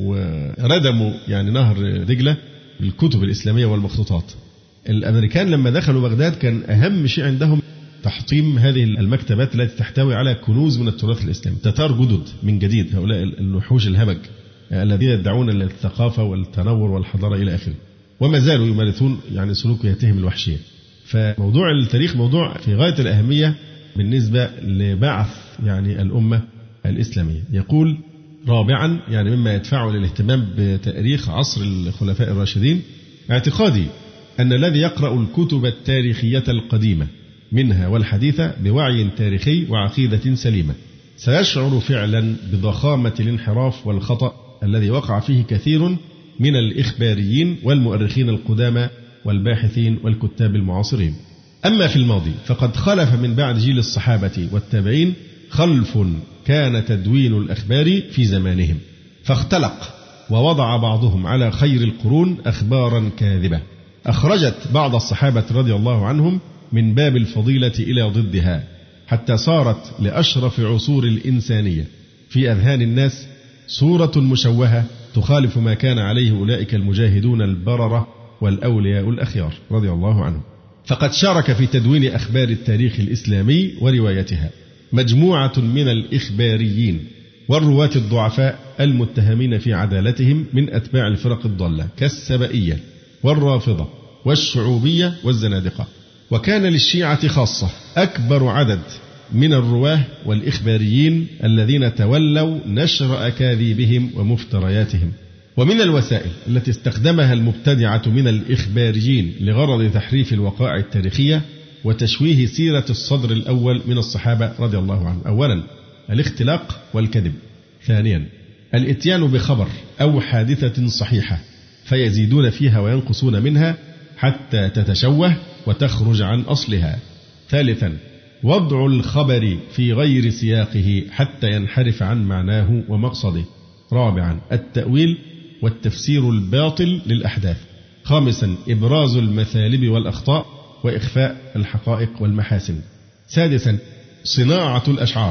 وردموا نهر دجلة بالكتب الإسلامية والمخطوطات. الأمريكان لما دخلوا بغداد كان أهم شيء عندهم تحطيم هذه المكتبات التي تحتوي على كنوز من التراث الإسلامي. تتار جدد من جديد، هؤلاء الوحوش الهمج الذين يدعون الثقافة والتنور والحضارة إلى آخره، وما زالوا يمارسون سلوكياتهم الوحشية. فموضوع التاريخ موضوع في غاية الأهمية بالنسبة لبعث الأمة الإسلامية. يقول رابعا مما يدفعه للاهتمام بتاريخ عصر الخلفاء الراشدين: اعتقادي أن الذي يقرأ الكتب التاريخية القديمة منها والحديثة بوعي تاريخي وعقيدة سليمة سيشعر فعلا بضخامة الانحراف والخطأ الذي وقع فيه كثير من الإخباريين والمؤرخين القدامى والباحثين والكتاب المعاصرين. أما في الماضي فقد خلف من بعد جيل الصحابة والتابعين خلف كان تدوين الأخبار في زمانهم، فاختلق ووضع بعضهم على خير القرون أخبارا كاذبة أخرجت بعض الصحابة رضي الله عنهم من باب الفضيلة إلى ضدها، حتى صارت لأشرف عصور الإنسانية في أذهان الناس صورة مشوهة تخالف ما كان عليه أولئك المجاهدون البررة والأولياء الأخيار رضي الله عنهم. فقد شارك في تدوين أخبار التاريخ الإسلامي وروايتها مجموعة من الإخباريين والرواة الضعفاء المتهمين في عدالتهم من أتباع الفرق الضالة كالسبئية والرافضة والشعوبية والزنادقة. وكان للشيعة خاصة أكبر عدد من الرواه والإخباريين الذين تولوا نشر أكاذيبهم ومفترياتهم. ومن الوسائل التي استخدمها المبتدعة من الإخباريين لغرض تحريف الوقائع التاريخية وتشويه سيرة الصدر الأول من الصحابة رضي الله عنهم: أولا الاختلاق والكذب، ثانيا الإتيان بخبر أو حادثة صحيحة فيزيدون فيها وينقصون منها حتى تتشوه وتخرج عن أصلها، ثالثا وضع الخبر في غير سياقه حتى ينحرف عن معناه ومقصده، رابعا التأويل والتفسير الباطل للأحداث، خامسا إبراز المثالب والأخطاء وإخفاء الحقائق والمحاسن، سادسا صناعة الأشعار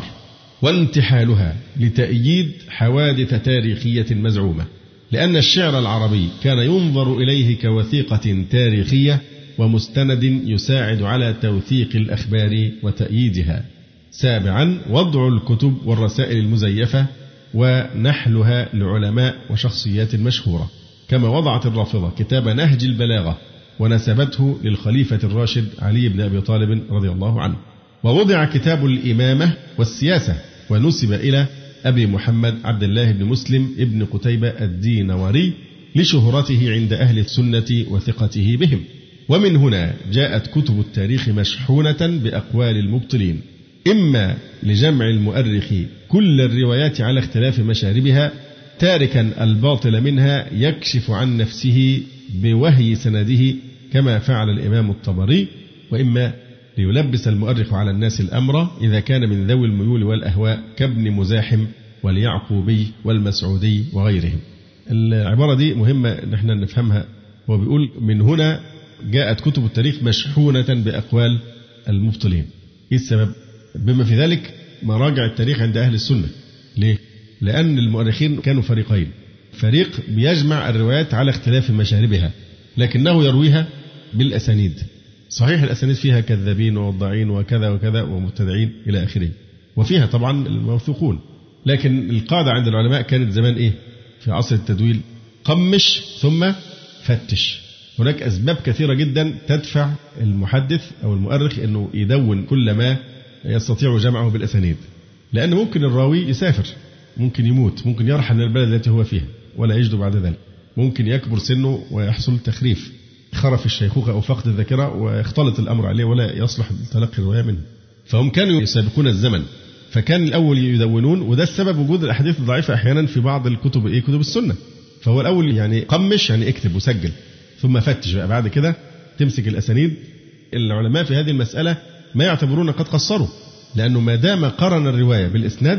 وانتحالها لتأييد حوادث تاريخية مزعومة، لأن الشعر العربي كان ينظر إليه كوثيقة تاريخية ومستند يساعد على توثيق الأخبار وتأييدها، سابعا وضع الكتب والرسائل المزيفة ونحلها لعلماء وشخصيات مشهورة، كما وضعت الرافضة كتاب نهج البلاغة ونسبته للخليفة الراشد علي بن أبي طالب رضي الله عنه، ووضع كتاب الإمامة والسياسة ونسب إلى أبي محمد عبد الله بن مسلم ابن قتيبة الدينوري لشهرته عند أهل السنة وثقته بهم. ومن هنا جاءت كتب التاريخ مشحونة بأقوال المبطلين، إما لجمع المؤرخ كل الروايات على اختلاف مشاربها تاركا الباطل منها يكشف عن نفسه بوهي سنده كما فعل الإمام الطبري، وإما ليلبس المؤرخ على الناس الأمر إذا كان من ذوي الميول والأهواء كابن مزاحم واليعقوبي والمسعودي وغيرهم. العبارة دي مهمة نحن نفهمها. هو بيقول من هنا جاءت كتب التاريخ مشحونة بأقوال المبطلين. إيه السبب؟ بما في ذلك مراجع التاريخ عند أهل السنة. ليه؟ لأن المؤرخين كانوا فريقين، فريق بيجمع الروايات على اختلاف مشاربها لكنه يرويها بالأسانيد، صحيح الأسانيد فيها كذابين ووضاعين وكذا وكذا ومبتدعين إلى آخره، وفيها طبعا الموثوقون، لكن القاعدة عند العلماء كانت زمان إيه؟ في عصر التدويل قمش ثم فتش. هناك أسباب كثيرة جدا تدفع المحدث أو المؤرخ أنه يدون كل ما يستطيع جمعه بالأسانيد. لأن ممكن الراوي يسافر، ممكن يموت، ممكن يرحل من البلد التي هو فيها ولا يجد بعد ذلك، ممكن يكبر سنه ويحصل تخريف، خرف الشيخوخة أو فقد الذاكرة ويختلط الأمر عليه ولا يصلح تلقي الرواية منه. فهم كانوا يسابقون الزمن، فكان الأول يدونون، وده السبب وجود الأحاديث الضعيفة أحيانا في بعض الكتب كتب السنة. فهو الأول يعني قمش، يعني اكتب وسجل، ثم فتش بقى بعد كده تمسك الأسانيد. العلماء في هذه المسألة ما يعتبرون قد قصروا، لأنه ما دام قرن الرواية بالإسناد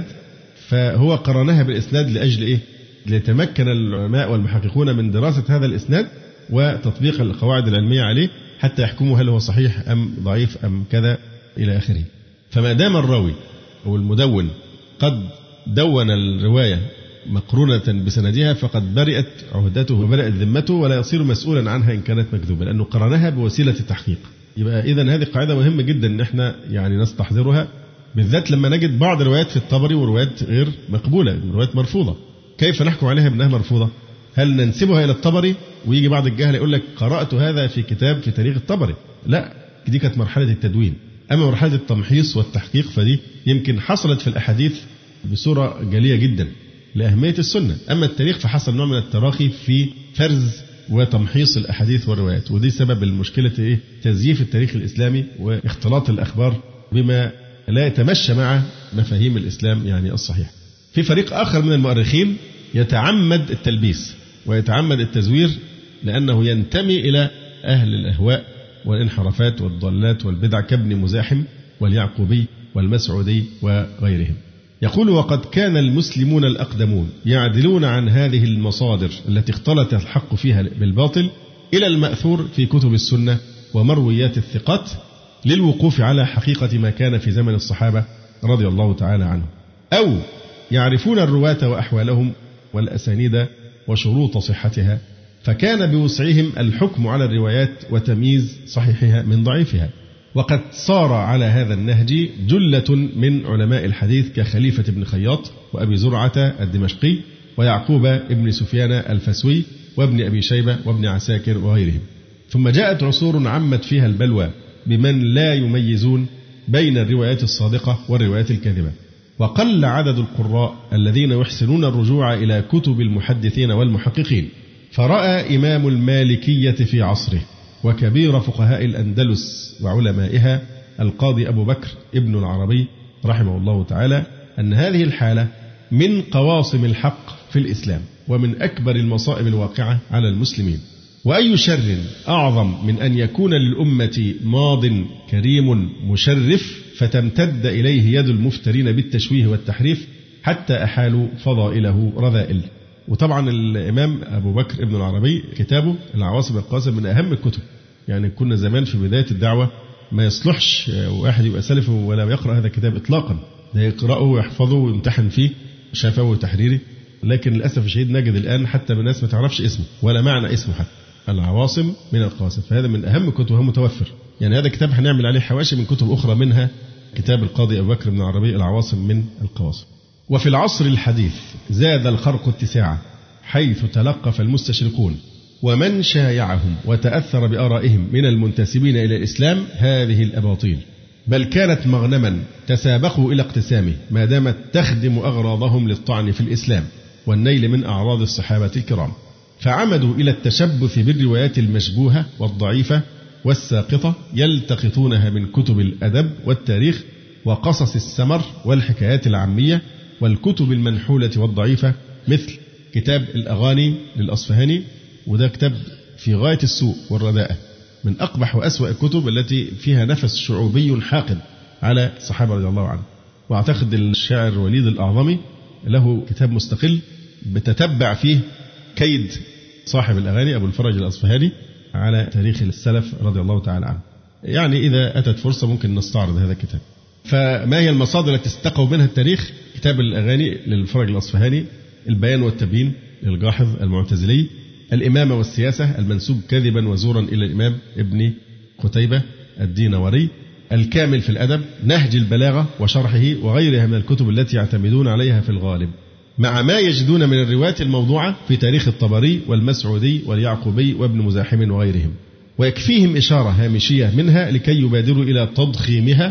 فهو قرنها بالإسناد لأجل إيه؟ ليتمكن العلماء والمحققون من دراسة هذا الإسناد وتطبيق القواعد العلمية عليه حتى يحكموا هل هو صحيح أم ضعيف أم كذا إلى آخره. فما دام الراوي أو المدون قد دون الرواية مقرونة بسندها فقد برئت عهدته وبرئت ذمته، ولا يصير مسؤولا عنها إن كانت مكذوبة، لأنه قرنها بوسيلة التحقيق. يبقى إذن هذه قاعدة مهمة جدا إن احنا يعني نستحضرها، بالذات لما نجد بعض الروايات في الطبري وروايات غير مقبولة، روايات مرفوضة. كيف نحكم عليها بأنها مرفوضة؟ هل ننسبها إلى الطبري ويجي بعض الجهل يقول لك قرأت هذا في كتاب في تاريخ الطبري؟ لا، دي كانت مرحلة التدوين. أما مرحلة التمحيص والتحقيق فدي يمكن حصلت في الأحاديث بصورة جلية جدا لأهمية السنة. أما التاريخ فحصل نوع من التراخي في فرز وتمحيص الأحاديث والروايات، ودي سبب المشكلة تزييف التاريخ الإسلامي واختلاط الأخبار بما لا يتمشى مع مفاهيم الإسلام يعني الصحيح. في فريق آخر من المؤرخين يتعمد التلبيس ويتعمد التزوير، لأنه ينتمي إلى أهل الأهواء والانحرافات والضلالات والبدع كابن مزاحم واليعقوبي والمسعودي وغيرهم. يقول: وقد كان المسلمون الأقدمون يعدلون عن هذه المصادر التي اختلط الحق فيها بالباطل إلى المأثور في كتب السنة ومرويات الثقات للوقوف على حقيقة ما كان في زمن الصحابة رضي الله تعالى عنهم، أو يعرفون الرواة وأحوالهم والأسانيد وشروط صحتها، فكان بوسعهم الحكم على الروايات وتمييز صحيحها من ضعيفها. وقد صار على هذا النهج جلة من علماء الحديث كخليفة بن خياط وأبي زرعة الدمشقي ويعقوب ابن سفيان الفسوي وابن أبي شيبة وابن عساكر وغيرهم. ثم جاءت عصور عمت فيها البلوى بمن لا يميزون بين الروايات الصادقة والروايات الكاذبة، وقل عدد القراء الذين يحسنون الرجوع إلى كتب المحدثين والمحققين. فرأى إمام المالكية في عصره وكبير فقهاء الأندلس وعلمائها القاضي أبو بكر ابن العربي رحمه الله تعالى أن هذه الحالة من قواصم الحق في الإسلام ومن أكبر المصائب الواقعة على المسلمين. وأي شر أعظم من أن يكون للأمة ماض كريم مشرف فتمتد إليه يد المفترين بالتشويه والتحريف حتى أحالوا فضائله رذائل. وطبعا الإمام أبو بكر ابن العربي كتابه العواصم والقواسم من أهم الكتب. يعني كنا زمان في بداية الدعوة ما يصلحش واحد يبقى سلفي ولا يقرأ هذا الكتاب إطلاقا، ده يقرأه ويحفظه ويمتحن فيه شفوي وتحريري. لكن للأسف الشديد نجد الآن حتى بالناس ما تعرفش اسمه ولا معنى اسمه حتى. العواصم من القواسم، فهذا من أهم الكتب وهو متوفر. يعني هذا كتاب هنعمل عليه حواشي من كتب أخرى، منها كتاب القاضي أبو بكر بن العربي العواصم من القواسم. وفي العصر الحديث زاد الخرق اتساعا حيث تلقف المستشرقون ومن شايعهم وتأثر بآرائهم من المنتسبين إلى الإسلام هذه الأباطيل، بل كانت مغنما تسابقوا إلى اقتسامه ما دامت تخدم أغراضهم للطعن في الإسلام والنيل من أعراض الصحابة الكرام، فعمدوا إلى التشبث بالروايات المشبوهة والضعيفة والساقطة يلتقطونها من كتب الأدب والتاريخ وقصص السمر والحكايات العامية والكتب المنحولة والضعيفة، مثل كتاب الأغاني للأصفهاني، وده كتاب في غاية السوء والرداءة، من أقبح وأسوأ الكتب التي فيها نفس شعوبي حاقد على الصحابة رضي الله عنهم. وأعتقد الشاعر وليد الأعظمي له كتاب مستقل بتتبع فيه كيد صاحب الأغاني أبو الفرج الأصفهاني على تاريخ السلف رضي الله تعالى عنه. يعني إذا أتت فرصة ممكن نستعرض هذا الكتاب. فما هي المصادر التي استقوا منها التاريخ؟ كتاب الأغاني للفرج الأصفهاني، البيان والتبيين للجاحظ المعتزلي، الإمامة والسياسة المنسوب كذبا وزورا إلى الإمام ابن قتيبة الدينوري، الكامل في الأدب، نهج البلاغة وشرحه وغيرها من الكتب التي يعتمدون عليها في الغالب، مع ما يجدون من الروايات الموضوعة في تاريخ الطبري والمسعودي واليعقوبي وابن مزاحم وغيرهم. ويكفيهم إشارة هامشية منها لكي يبادروا إلى تضخيمها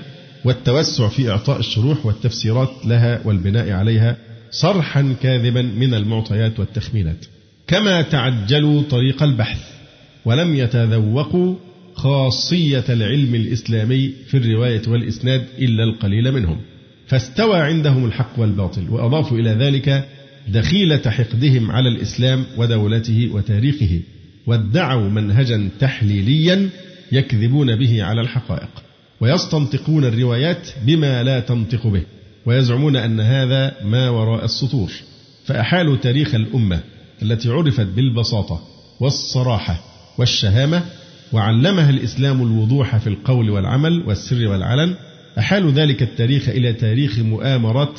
والتوسع في إعطاء الشروح والتفسيرات لها والبناء عليها صرحا كاذبا من المعطيات والتخمينات. كما تعجلوا طريق البحث ولم يتذوقوا خاصية العلم الإسلامي في الرواية والإسناد إلا القليل منهم، فاستوى عندهم الحق والباطل، وأضافوا إلى ذلك دخيلة حقدهم على الإسلام ودولته وتاريخه، وادعوا منهجا تحليليا يكذبون به على الحقائق، ويستنطقون الروايات بما لا تنطق به، ويزعمون أن هذا ما وراء السطور، فأحالوا تاريخ الأمة التي عرفت بالبساطة والصراحة والشهامة، وعلمها الإسلام الوضوح في القول والعمل والسر والعلن، أحالوا ذلك التاريخ إلى تاريخ مؤامرات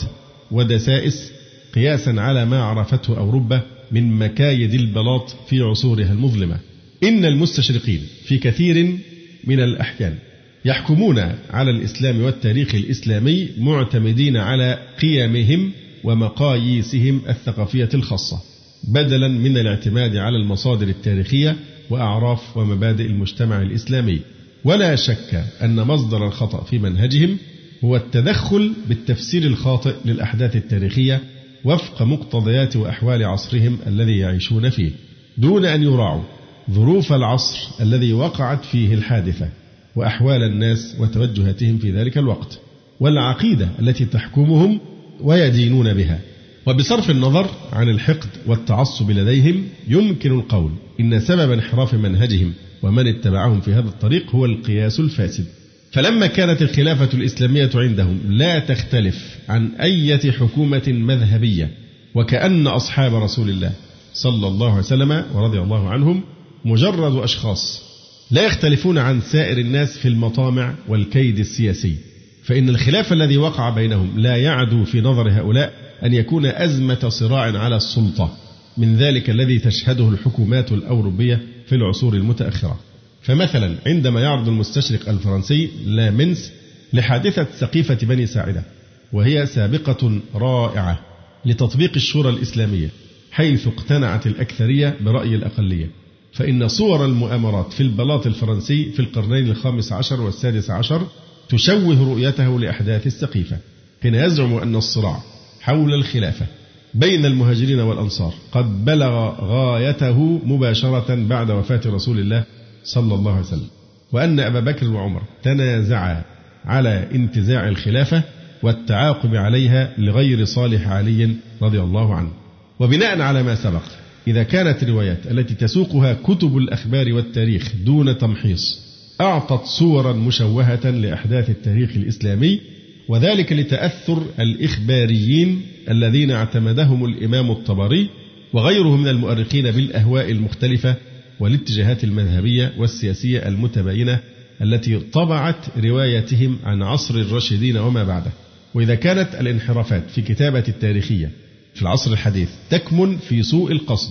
ودسائس قياسا على ما عرفته أوروبا من مكايد البلاط في عصورها المظلمة. إن المستشرقين في كثير من الأحيان يحكمون على الإسلام والتاريخ الإسلامي معتمدين على قيمهم ومقاييسهم الثقافية الخاصة، بدلا من الاعتماد على المصادر التاريخية وأعراف ومبادئ المجتمع الإسلامي. ولا شك أن مصدر الخطأ في منهجهم هو التدخل بالتفسير الخاطئ للأحداث التاريخية وفق مقتضيات وأحوال عصرهم الذي يعيشون فيه، دون أن يراعوا ظروف العصر الذي وقعت فيه الحادثة وأحوال الناس وتوجهاتهم في ذلك الوقت، والعقيدة التي تحكمهم ويدينون بها. وبصرف النظر عن الحقد والتعصب لديهم، يمكن القول إن سبب انحراف منهجهم ومن اتبعهم في هذا الطريق هو القياس الفاسد. فلما كانت الخلافة الإسلامية عندهم لا تختلف عن أي حكومة مذهبية، وكأن أصحاب رسول الله صلى الله عليه وسلم ورضي الله عنهم مجرد أشخاص لا يختلفون عن سائر الناس في المطامع والكيد السياسي، فإن الخلاف الذي وقع بينهم لا يعدو في نظر هؤلاء أن يكون أزمة صراع على السلطة من ذلك الذي تشهده الحكومات الأوروبية في العصور المتأخرة. فمثلا عندما يعرض المستشرق الفرنسي لامنس لحادثة سقيفة بني ساعدة، وهي سابقة رائعة لتطبيق الشورى الإسلامية حيث اقتنعت الأكثرية برأي الأقلية، فإن صور المؤامرات في البلاط الفرنسي في القرنين الخامس عشر والسادس عشر تشوه رؤيته لأحداث السقيفة، حين يزعم أن الصراع حول الخلافة بين المهاجرين والأنصار قد بلغ غايته مباشرة بعد وفاة رسول الله صلى الله عليه وسلم، وأن أبا بكر وعمر تنازعا على انتزاع الخلافة والتعاقب عليها لغير صالح علي رضي الله عنه. وبناء على ما سبق، إذا كانت الروايات التي تسوقها كتب الأخبار والتاريخ دون تمحيص أعطت صورا مشوهة لأحداث التاريخ الإسلامي، وذلك لتأثر الإخباريين الذين اعتمدهم الإمام الطبري وغيره من المؤرخين بالأهواء المختلفة والاتجاهات المذهبية والسياسية المتباينة التي طبعت روايتهم عن عصر الراشدين وما بعده. وإذا كانت الانحرافات في كتابة التاريخية في العصر الحديث تكمن في سوء القصد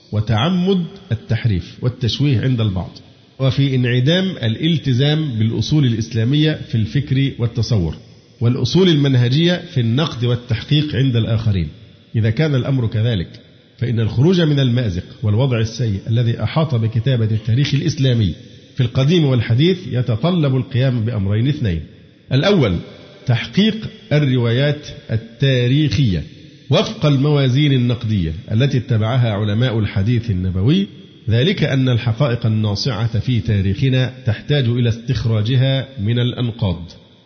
وتعمد التحريف والتشويه عند البعض، وفي انعدام الالتزام بالأصول الإسلامية في الفكر والتصور، والأصول المنهجية في النقد والتحقيق عند الآخرين، إذا كان الأمر كذلك فإن الخروج من المأزق والوضع السيء الذي أحاط بكتابة التاريخ الإسلامي في القديم والحديث يتطلب القيام بأمرين اثنين: الأول تحقيق الروايات التاريخية وفق الموازين النقدية التي اتبعها علماء الحديث النبوي، ذلك أن الحقائق الناصعة في تاريخنا تحتاج إلى استخراجها من الأنقاض،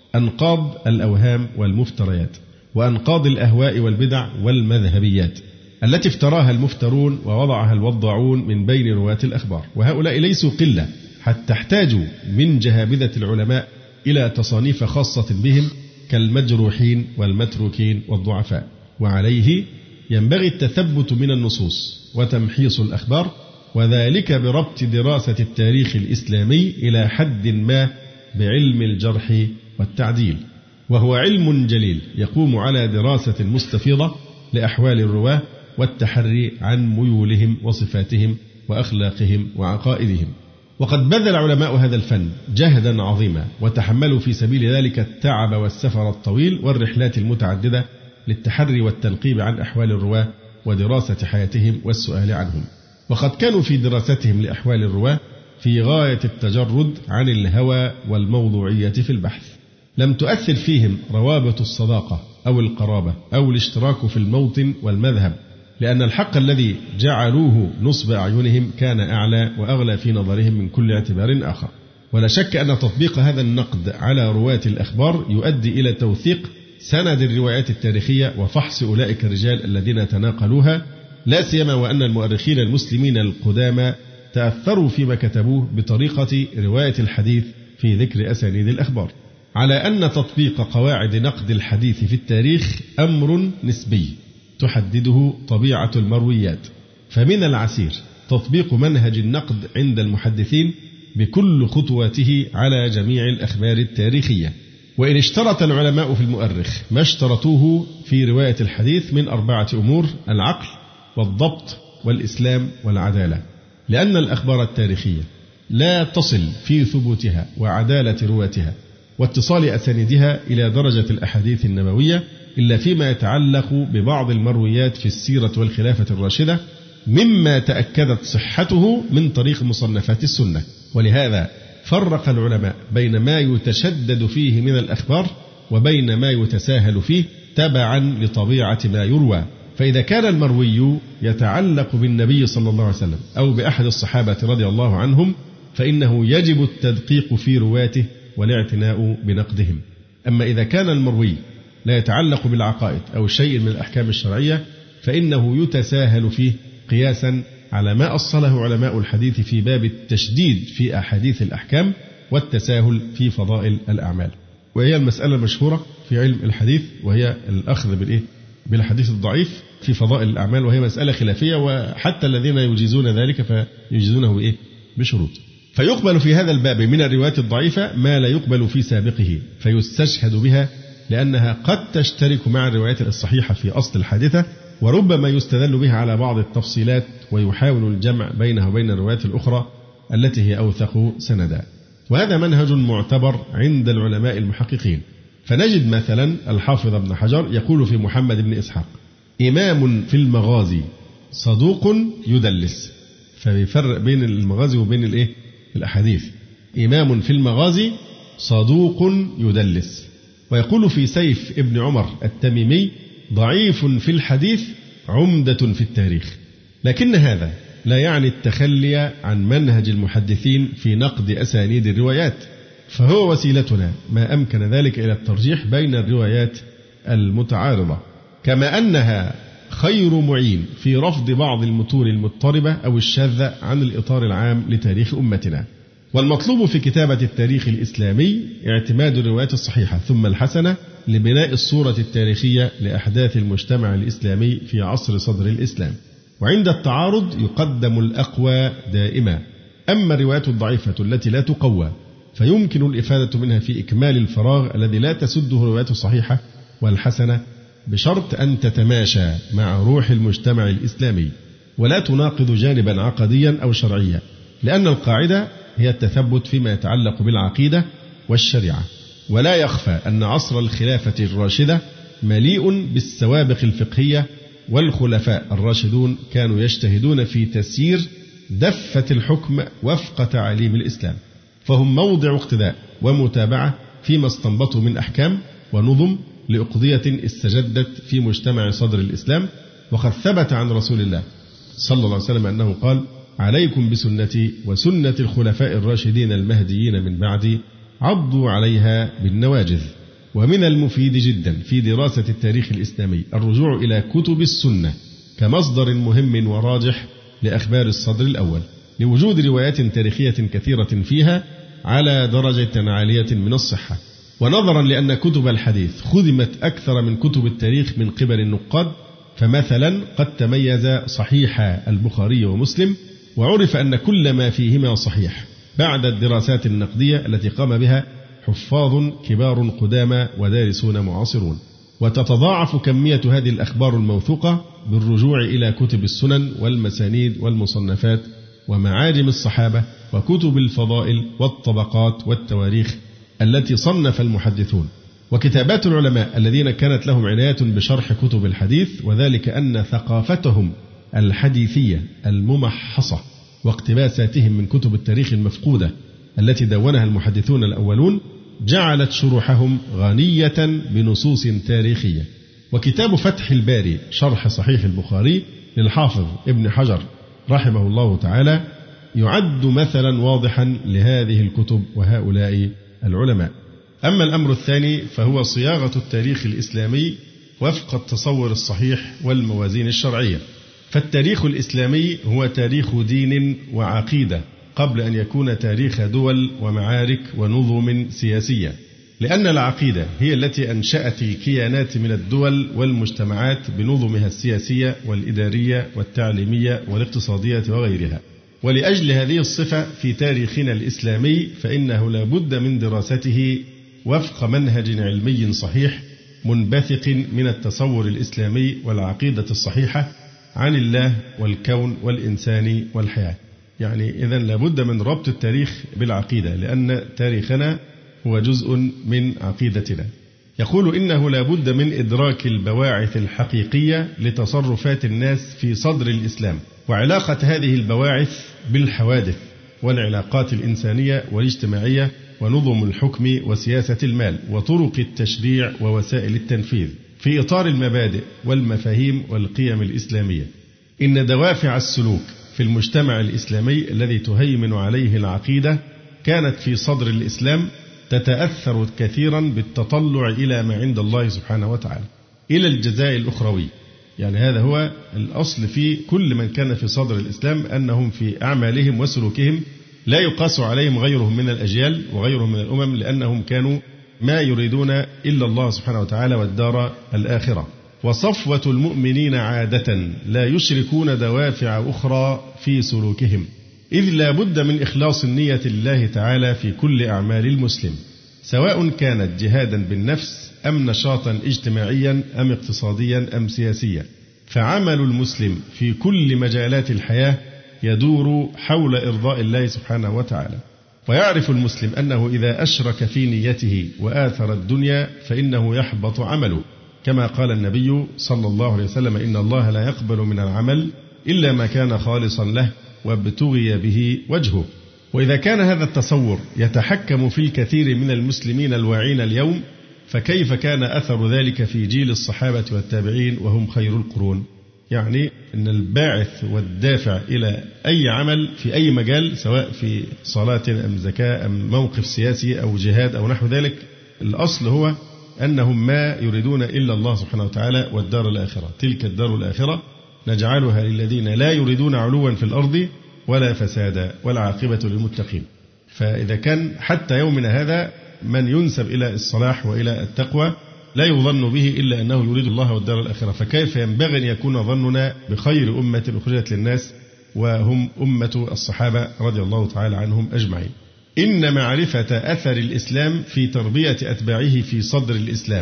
أنقاض الأوهام والمفتريات، وأنقاض الأهواء والبدع والمذهبيات التي افتراها المفترون ووضعها الوضاعون من بين رواة الأخبار، وهؤلاء ليسوا قلة حتى احتاجوا من جهابذة العلماء إلى تصانيف خاصة بهم كالمجروحين والمتروكين والضعفاء. وعليه ينبغي التثبت من النصوص وتمحيص الأخبار، وذلك بربط دراسة التاريخ الإسلامي إلى حد ما بعلم الجرح والتعديل، وهو علم جليل يقوم على دراسة مستفيضة لأحوال الرواة والتحري عن ميولهم وصفاتهم وأخلاقهم وعقائدهم. وقد بذل علماء هذا الفن جهدا عظيما وتحملوا في سبيل ذلك التعب والسفر الطويل والرحلات المتعددة للتحري والتنقيب عن أحوال الرواة ودراسة حياتهم والسؤال عنهم. وقد كانوا في دراستهم لأحوال الرواة في غاية التجرد عن الهوى والموضوعية في البحث، لم تؤثر فيهم روابط الصداقة أو القرابة أو الاشتراك في الموطن والمذهب، لأن الحق الذي جعلوه نصب أعينهم كان أعلى وأغلى في نظرهم من كل اعتبار آخر. ولا شك أن تطبيق هذا النقد على رواة الأخبار يؤدي إلى توثيق سند الروايات التاريخية وفحص أولئك الرجال الذين تناقلوها، لا سيما وأن المؤرخين المسلمين القدامى تأثروا فيما كتبوه بطريقة رواية الحديث في ذكر أسانيد الأخبار، على أن تطبيق قواعد نقد الحديث في التاريخ أمر نسبي تحدده طبيعة المرويات. فمن العسير تطبيق منهج النقد عند المحدثين بكل خطواته على جميع الأخبار التاريخية. وإن اشترط العلماء في المؤرخ ما اشترطوه في رواية الحديث من 4 أمور: العقل والضبط والإسلام والعدالة، لأن الأخبار التاريخية لا تصل في ثبوتها وعدالة رواتها واتصال أسانيدها إلى درجة الأحاديث النبوية إلا فيما يتعلق ببعض المرويات في السيرة والخلافة الراشدة، مما تأكدت صحته من طريق مصنفات السنة. ولهذا فرق العلماء بين ما يتشدد فيه من الأخبار وبين ما يتساهل فيه تبعا لطبيعة ما يروى. فإذا كان المروي يتعلق بالنبي صلى الله عليه وسلم أو بأحد الصحابة رضي الله عنهم فإنه يجب التدقيق في رواته والاعتناء بنقدهم. أما إذا كان المروي لا يتعلق بالعقائد أو شيء من الأحكام الشرعية فإنه يتساهل فيه قياسا على ما أصله علماء الحديث في باب التشديد في أحاديث الأحكام والتساهل في فضائل الأعمال. وهي المسألة المشهورة في علم الحديث، وهي الأخذ بالحديث الضعيف في فضائل الأعمال، وهي مسألة خلافية، وحتى الذين يجيزون ذلك فيجيزونه بشروط. فيقبل في هذا الباب من الروايات الضعيفة ما لا يقبل في سابقه فيستشهد بها، لأنها قد تشترك مع الروايات الصحيحة في أصل الحادثة، وربما يستدل بها على بعض التفصيلات ويحاول الجمع بينها وبين الروايات الأخرى التي هي أوثق سندا. وهذا منهج معتبر عند العلماء المحققين. فنجد مثلا الحافظ ابن حجر يقول في محمد بن إسحاق: إمام في المغازي صدوق يدلس. فبيفرق بين المغازي وبين الأحاديث. إمام في المغازي صدوق يدلس. ويقول في سيف ابن عمر التميمي: ضعيف في الحديث عمدة في التاريخ. لكن هذا لا يعني التخلي عن منهج المحدثين في نقد أسانيد الروايات، فهو وسيلتنا ما أمكن ذلك إلى الترجيح بين الروايات المتعارضة، كما أنها خير معين في رفض بعض المتون المضطربة أو الشاذة عن الإطار العام لتاريخ أمتنا. والمطلوب في كتابة التاريخ الإسلامي اعتماد الروايات الصحيحة ثم الحسنة لبناء الصورة التاريخية لأحداث المجتمع الإسلامي في عصر صدر الإسلام، وعند التعارض يقدم الأقوى دائما. أما الروايات الضعيفة التي لا تقوى فيمكن الإفادة منها في إكمال الفراغ الذي لا تسده الروايات الصحيحة والحسنة، بشرط أن تتماشى مع روح المجتمع الإسلامي ولا تناقض جانبا عقديا أو شرعيا، لأن القاعدة هي التثبت فيما يتعلق بالعقيدة والشريعة. ولا يخفى أن عصر الخلافة الراشدة مليء بالسوابق الفقهية، والخلفاء الراشدون كانوا يجتهدون في تسيير دفة الحكم وفق تعاليم الإسلام، فهم موضع اقتداء ومتابعة فيما استنبطوا من أحكام ونظم لأقضية استجدت في مجتمع صدر الإسلام. وقد ثبت عن رسول الله صلى الله عليه وسلم أنه قال: عليكم بسنتي وسنة الخلفاء الراشدين المهديين من بعدي، عضوا عليها بالنواجذ. ومن المفيد جدا في دراسة التاريخ الإسلامي الرجوع إلى كتب السنة كمصدر مهم وراجح لأخبار الصدر الأول، لوجود روايات تاريخية كثيرة فيها على درجة عالية من الصحة. ونظرا لأن كتب الحديث خدمت أكثر من كتب التاريخ من قبل النقاد، فمثلا قد تميز صحيح البخاري ومسلم، وعرف أن كل ما فيهما صحيح بعد الدراسات النقدية التي قام بها حفاظ كبار قدامى ودارسون معاصرون. وتتضاعف كمية هذه الأخبار الموثوقة بالرجوع إلى كتب السنن والمسانيد والمصنفات ومعاجم الصحابة وكتب الفضائل والطبقات والتواريخ التي صنف المحدثون، وكتابات العلماء الذين كانت لهم عناية بشرح كتب الحديث، وذلك أن ثقافتهم الحديثية الممحصة واقتباساتهم من كتب التاريخ المفقودة التي دونها المحدثون الأولون جعلت شروحهم غنية بنصوص تاريخية. وكتاب فتح الباري شرح صحيح البخاري للحافظ ابن حجر رحمه الله تعالى يعد مثلا واضحا لهذه الكتب وهؤلاء العلماء. أما الأمر الثاني فهو صياغة التاريخ الإسلامي وفق التصور الصحيح والموازين الشرعية. فالتاريخ الإسلامي هو تاريخ دين وعقيدة قبل أن يكون تاريخ دول ومعارك ونظم سياسية، لأن العقيدة هي التي أنشأت الكيانات من الدول والمجتمعات بنظمها السياسية والإدارية والتعليمية والاقتصادية وغيرها. ولأجل هذه الصفة في تاريخنا الإسلامي فإنه لا بد من دراسته وفق منهج علمي صحيح منبثق من التصور الإسلامي والعقيدة الصحيحة عن الله والكون والإنسان والحياة. يعني إذن لا بد من ربط التاريخ بالعقيدة، لأن تاريخنا هو جزء من عقيدتنا. يقول إنه لا بد من إدراك البواعث الحقيقية لتصرفات الناس في صدر الإسلام، وعلاقة هذه البواعث بالحوادث والعلاقات الإنسانية والاجتماعية ونظم الحكم وسياسة المال وطرق التشريع ووسائل التنفيذ في إطار المبادئ والمفاهيم والقيم الإسلامية. إن دوافع السلوك في المجتمع الإسلامي الذي تهيمن عليه العقيدة كانت في صدر الإسلام تتأثر كثيرا بالتطلع إلى ما عند الله سبحانه وتعالى، إلى الجزاء الأخروي. يعني هذا هو الأصل في كل من كان في صدر الإسلام، أنهم في أعمالهم وسلوكهم لا يقاس عليهم غيرهم من الأجيال وغيرهم من الأمم، لأنهم كانوا ما يريدون إلا الله سبحانه وتعالى والدار الآخرة. وصفوة المؤمنين عادة لا يشركون دوافع أخرى في سلوكهم، إذ لا بد من إخلاص النية لله تعالى في كل أعمال المسلم، سواء كانت جهادا بالنفس أم نشاطا اجتماعيا أم اقتصاديا أم سياسيا. فعمل المسلم في كل مجالات الحياة يدور حول إرضاء الله سبحانه وتعالى. ويعرف المسلم أنه إذا أشرك في نيته وآثر الدنيا فإنه يحبط عمله، كما قال النبي صلى الله عليه وسلم: إن الله لا يقبل من العمل إلا ما كان خالصا له وابتغي به وجهه. وإذا كان هذا التصور يتحكم في الكثير من المسلمين الواعين اليوم، فكيف كان أثر ذلك في جيل الصحابة والتابعين وهم خير القرون؟ يعني أن الباعث والدافع إلى أي عمل في أي مجال، سواء في صلاة أم زكاة أم موقف سياسي أو جهاد أو نحو ذلك، الأصل هو أنهم ما يريدون إلا الله سبحانه وتعالى والدار الآخرة. تلك الدار الآخرة نجعلها للذين لا يريدون علوا في الأرض ولا فسادا والعاقبة للمتقين. فإذا كان حتى يومنا هذا من ينسب إلى الصلاح وإلى التقوى لا يظن به إلا أنه يريد الله والدار الآخرة، فكيف ينبغي أن يكون ظننا بخير أمة أخرجت للناس وهم أمة الصحابة رضي الله تعالى عنهم أجمعين. إن معرفة أثر الإسلام في تربية أتباعه في صدر الإسلام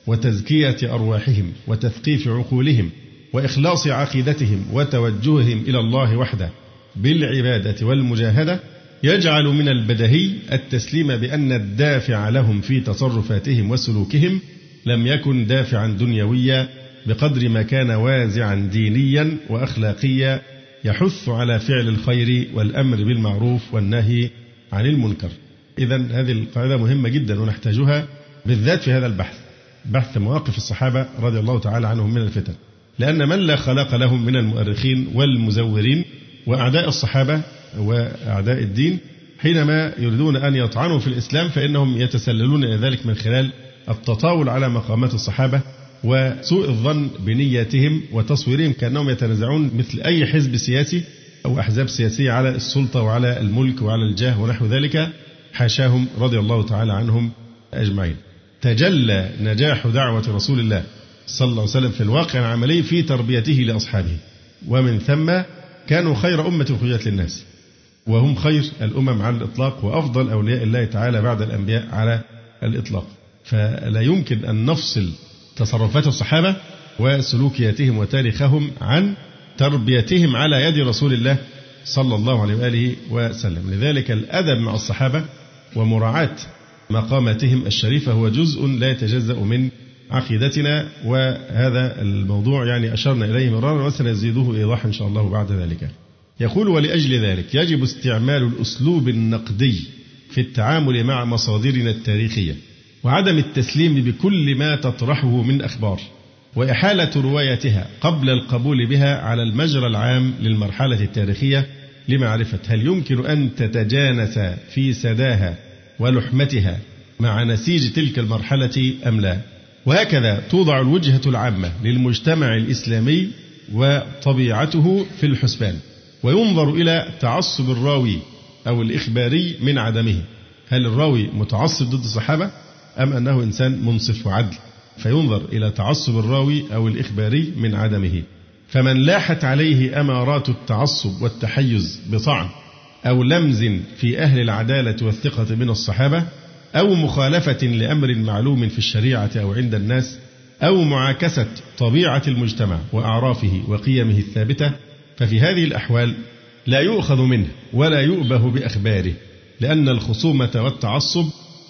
وتزكية أرواحهم وتثقيف عقولهم وإخلاص عقيدتهم وتوجههم إلى الله وحده بالعبادة والمجاهدة يجعل من البديهي التسليم بأن الدافع لهم في تصرفاتهم وسلوكهم لم يكن دافعا دنيويا بقدر ما كان وازعا دينيا وأخلاقيا يحث على فعل الخير والأمر بالمعروف والنهي عن المنكر. إذن هذه القاعدة مهمة جدا ونحتاجها بالذات في هذا البحث، بحث مواقف الصحابة رضي الله تعالى عنهم من الفتن، لأن من لا خلاق لهم من المؤرخين والمزورين وأعداء الصحابة وأعداء الدين حينما يريدون أن يطعنوا في الإسلام فإنهم يتسللون إلى ذلك من خلال التطاول على مقامات الصحابة وسوء الظن بنياتهم وتصويرهم كأنهم يتنازعون مثل أي حزب سياسي أو أحزاب سياسية على السلطة وعلى الملك وعلى الجاه ونحو ذلك، حاشاهم رضي الله تعالى عنهم أجمعين. تجلى نجاح دعوة رسول الله صلى الله عليه وسلم في الواقع العملي في تربيته لأصحابه، ومن ثم كانوا خير أمة أخرجت للناس، وهم خير الأمم على الإطلاق وأفضل أولياء الله تعالى بعد الأنبياء على الإطلاق. فلا يمكن أن نفصل تصرفات الصحابة وسلوكياتهم وتاريخهم عن تربيتهم على يد رسول الله صلى الله عليه وآله وسلم. لذلك الأدب مع الصحابة ومراعاة مقاماتهم الشريفة هو جزء لا يتجزأ من عقيدتنا، وهذا الموضوع يعني أشرنا إليه مرارا وسنزيده إيضاحا إن شاء الله بعد ذلك. يقول: ولأجل ذلك يجب استعمال الأسلوب النقدي في التعامل مع مصادرنا التاريخية، وعدم التسليم بكل ما تطرحه من أخبار، وإحالة روايتها قبل القبول بها على المجرى العام للمرحلة التاريخية لمعرفة هل يمكن أن تتجانس في سداها ولحمتها مع نسيج تلك المرحلة أم لا. وهكذا توضع الوجهة العامة للمجتمع الإسلامي وطبيعته في الحسبان، وينظر إلى تعصب الراوي أو الإخباري من عدمه، هل الراوي متعصب ضد الصحابة أم أنه إنسان منصف وعدل، فينظر إلى تعصب الراوي أو الإخباري من عدمه. فمن لاحت عليه أمارات التعصب والتحيز بطعن أو لمز في أهل العدالة والثقة من الصحابة، أو مخالفة لأمر معلوم في الشريعة أو عند الناس، أو معاكسة طبيعة المجتمع وأعرافه وقيمه الثابتة، ففي هذه الأحوال لا يؤخذ منه ولا يؤبه بأخباره، لأن الخصومة والتعصب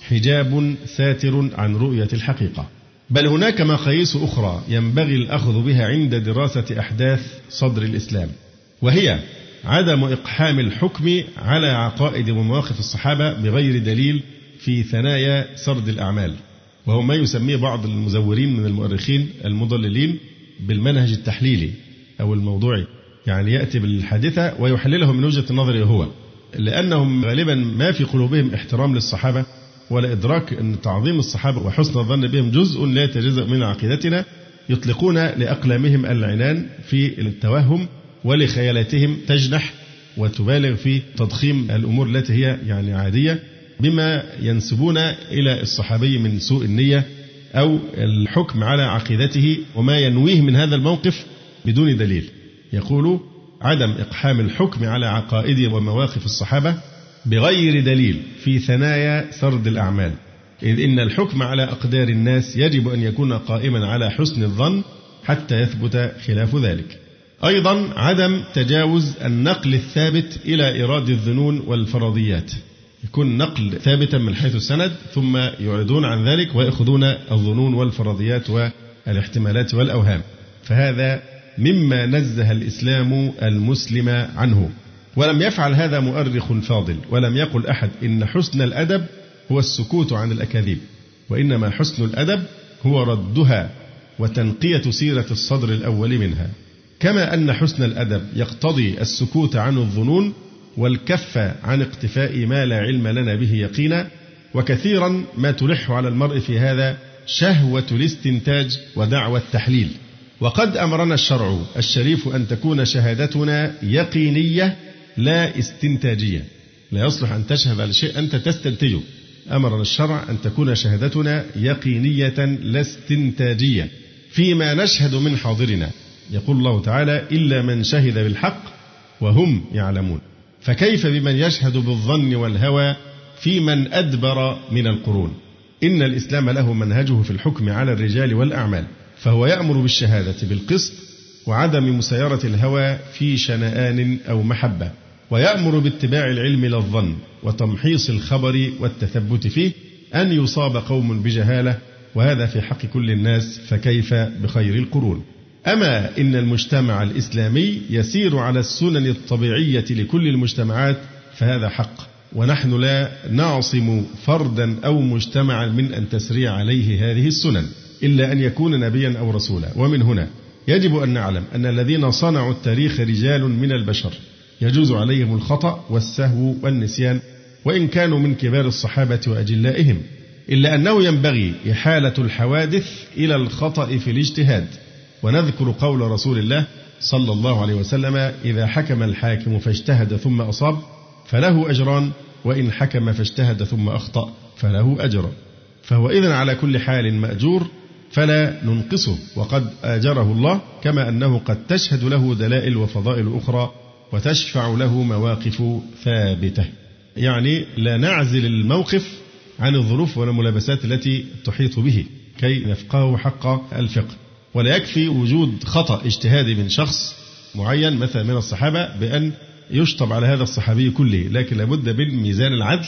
حجاب ساتر عن رؤية الحقيقة. بل هناك مقاييس أخرى ينبغي الأخذ بها عند دراسة أحداث صدر الإسلام، وهي عدم إقحام الحكم على عقائد ومواقف الصحابة بغير دليل في ثنايا سرد الأعمال، وهو ما يسميه بعض المزورين من المؤرخين المضللين بالمنهج التحليلي أو الموضوعي، يعني يأتي بالحادثة ويحللها من وجهة نظره هو، لأنهم غالبا ما في قلوبهم احترام للصحابة ولا إدراك أن تعظيم الصحابة وحسن الظن بهم جزء لا يتجزأ من عقيدتنا، يطلقون لأقلامهم العنان في التوهم، ولخيالاتهم تجنح وتبالغ في تضخيم الأمور التي هي يعني عادية، بما ينسبون إلى الصحابي من سوء النية أو الحكم على عقيدته وما ينويه من هذا الموقف بدون دليل. يقول عدم إقحام الحكم على عقائد ومواقف الصحابة بغير دليل في ثنايا سرد الأعمال، إذ إن الحكم على أقدار الناس يجب أن يكون قائما على حسن الظن حتى يثبت خلاف ذلك. أيضا عدم تجاوز النقل الثابت إلى إيراد الظنون والفرضيات، يكون نقل ثابتا من حيث السند ثم يعرضون عن ذلك ويأخذون الظنون والفرضيات والاحتمالات والأوهام، فهذا مما نزه الإسلام المسلم عنه. ولم يفعل هذا مؤرخ فاضل، ولم يقل أحد إن حسن الأدب هو السكوت عن الأكاذيب، وإنما حسن الأدب هو ردها وتنقية سيرة الصدر الأول منها، كما أن حسن الأدب يقتضي السكوت عن الظنون والكف عن اقتفاء ما لا علم لنا به يقينا. وكثيرا ما تلح على المرء في هذا شهوة الاستنتاج ودعوى التحليل، وقد أمرنا الشرع الشريف أن تكون شهادتنا يقينية لا استنتاجية، لا يصلح أن تشهد على شيء أنت تستنتجه. أمرنا الشرع أن تكون شهادتنا يقينية لا استنتاجية فيما نشهد من حاضرنا. يقول الله تعالى إلا من شهد بالحق وهم يعلمون، فكيف بمن يشهد بالظن والهوى في من أدبر من القرون؟ إن الإسلام له منهجه في الحكم على الرجال والأعمال، فهو يأمر بالشهادة بالقسط وعدم مسايرة الهوى في شنآن أو محبة، ويأمر باتباع العلم لا الظن وتمحيص الخبر والتثبت فيه، أن يصاب قوم بجهالة وهذا في حق كل الناس، فكيف بخير القرون؟ أما إن المجتمع الإسلامي يسير على السنن الطبيعية لكل المجتمعات فهذا حق، ونحن لا نعصم فردا أو مجتمعا من أن تسري عليه هذه السنن إلا أن يكون نبيا أو رسولا. ومن هنا يجب أن نعلم أن الذين صنعوا التاريخ رجال من البشر يجوز عليهم الخطأ والسهو والنسيان، وإن كانوا من كبار الصحابة وأجلائهم، إلا أنه ينبغي إحالة الحوادث إلى الخطأ في الاجتهاد. ونذكر قول رسول الله صلى الله عليه وسلم إذا حكم الحاكم فاجتهد ثم أصاب فله أجران، وإن حكم فاجتهد ثم أخطأ فله أجر. فهو إذن على كل حال مأجور فلا ننقصه، وقد آجره الله، كما أنه قد تشهد له دلائل وفضائل أخرى وتشفع له مواقف ثابتة. يعني لا نعزل الموقف عن الظروف والملابسات التي تحيط به كي نفقه حق الفقه. ولا يكفي وجود خطأ اجتهادي من شخص معين مثلا من الصحابة بأن يشطب على هذا الصحابي كله، لكن لابد من ميزان العدل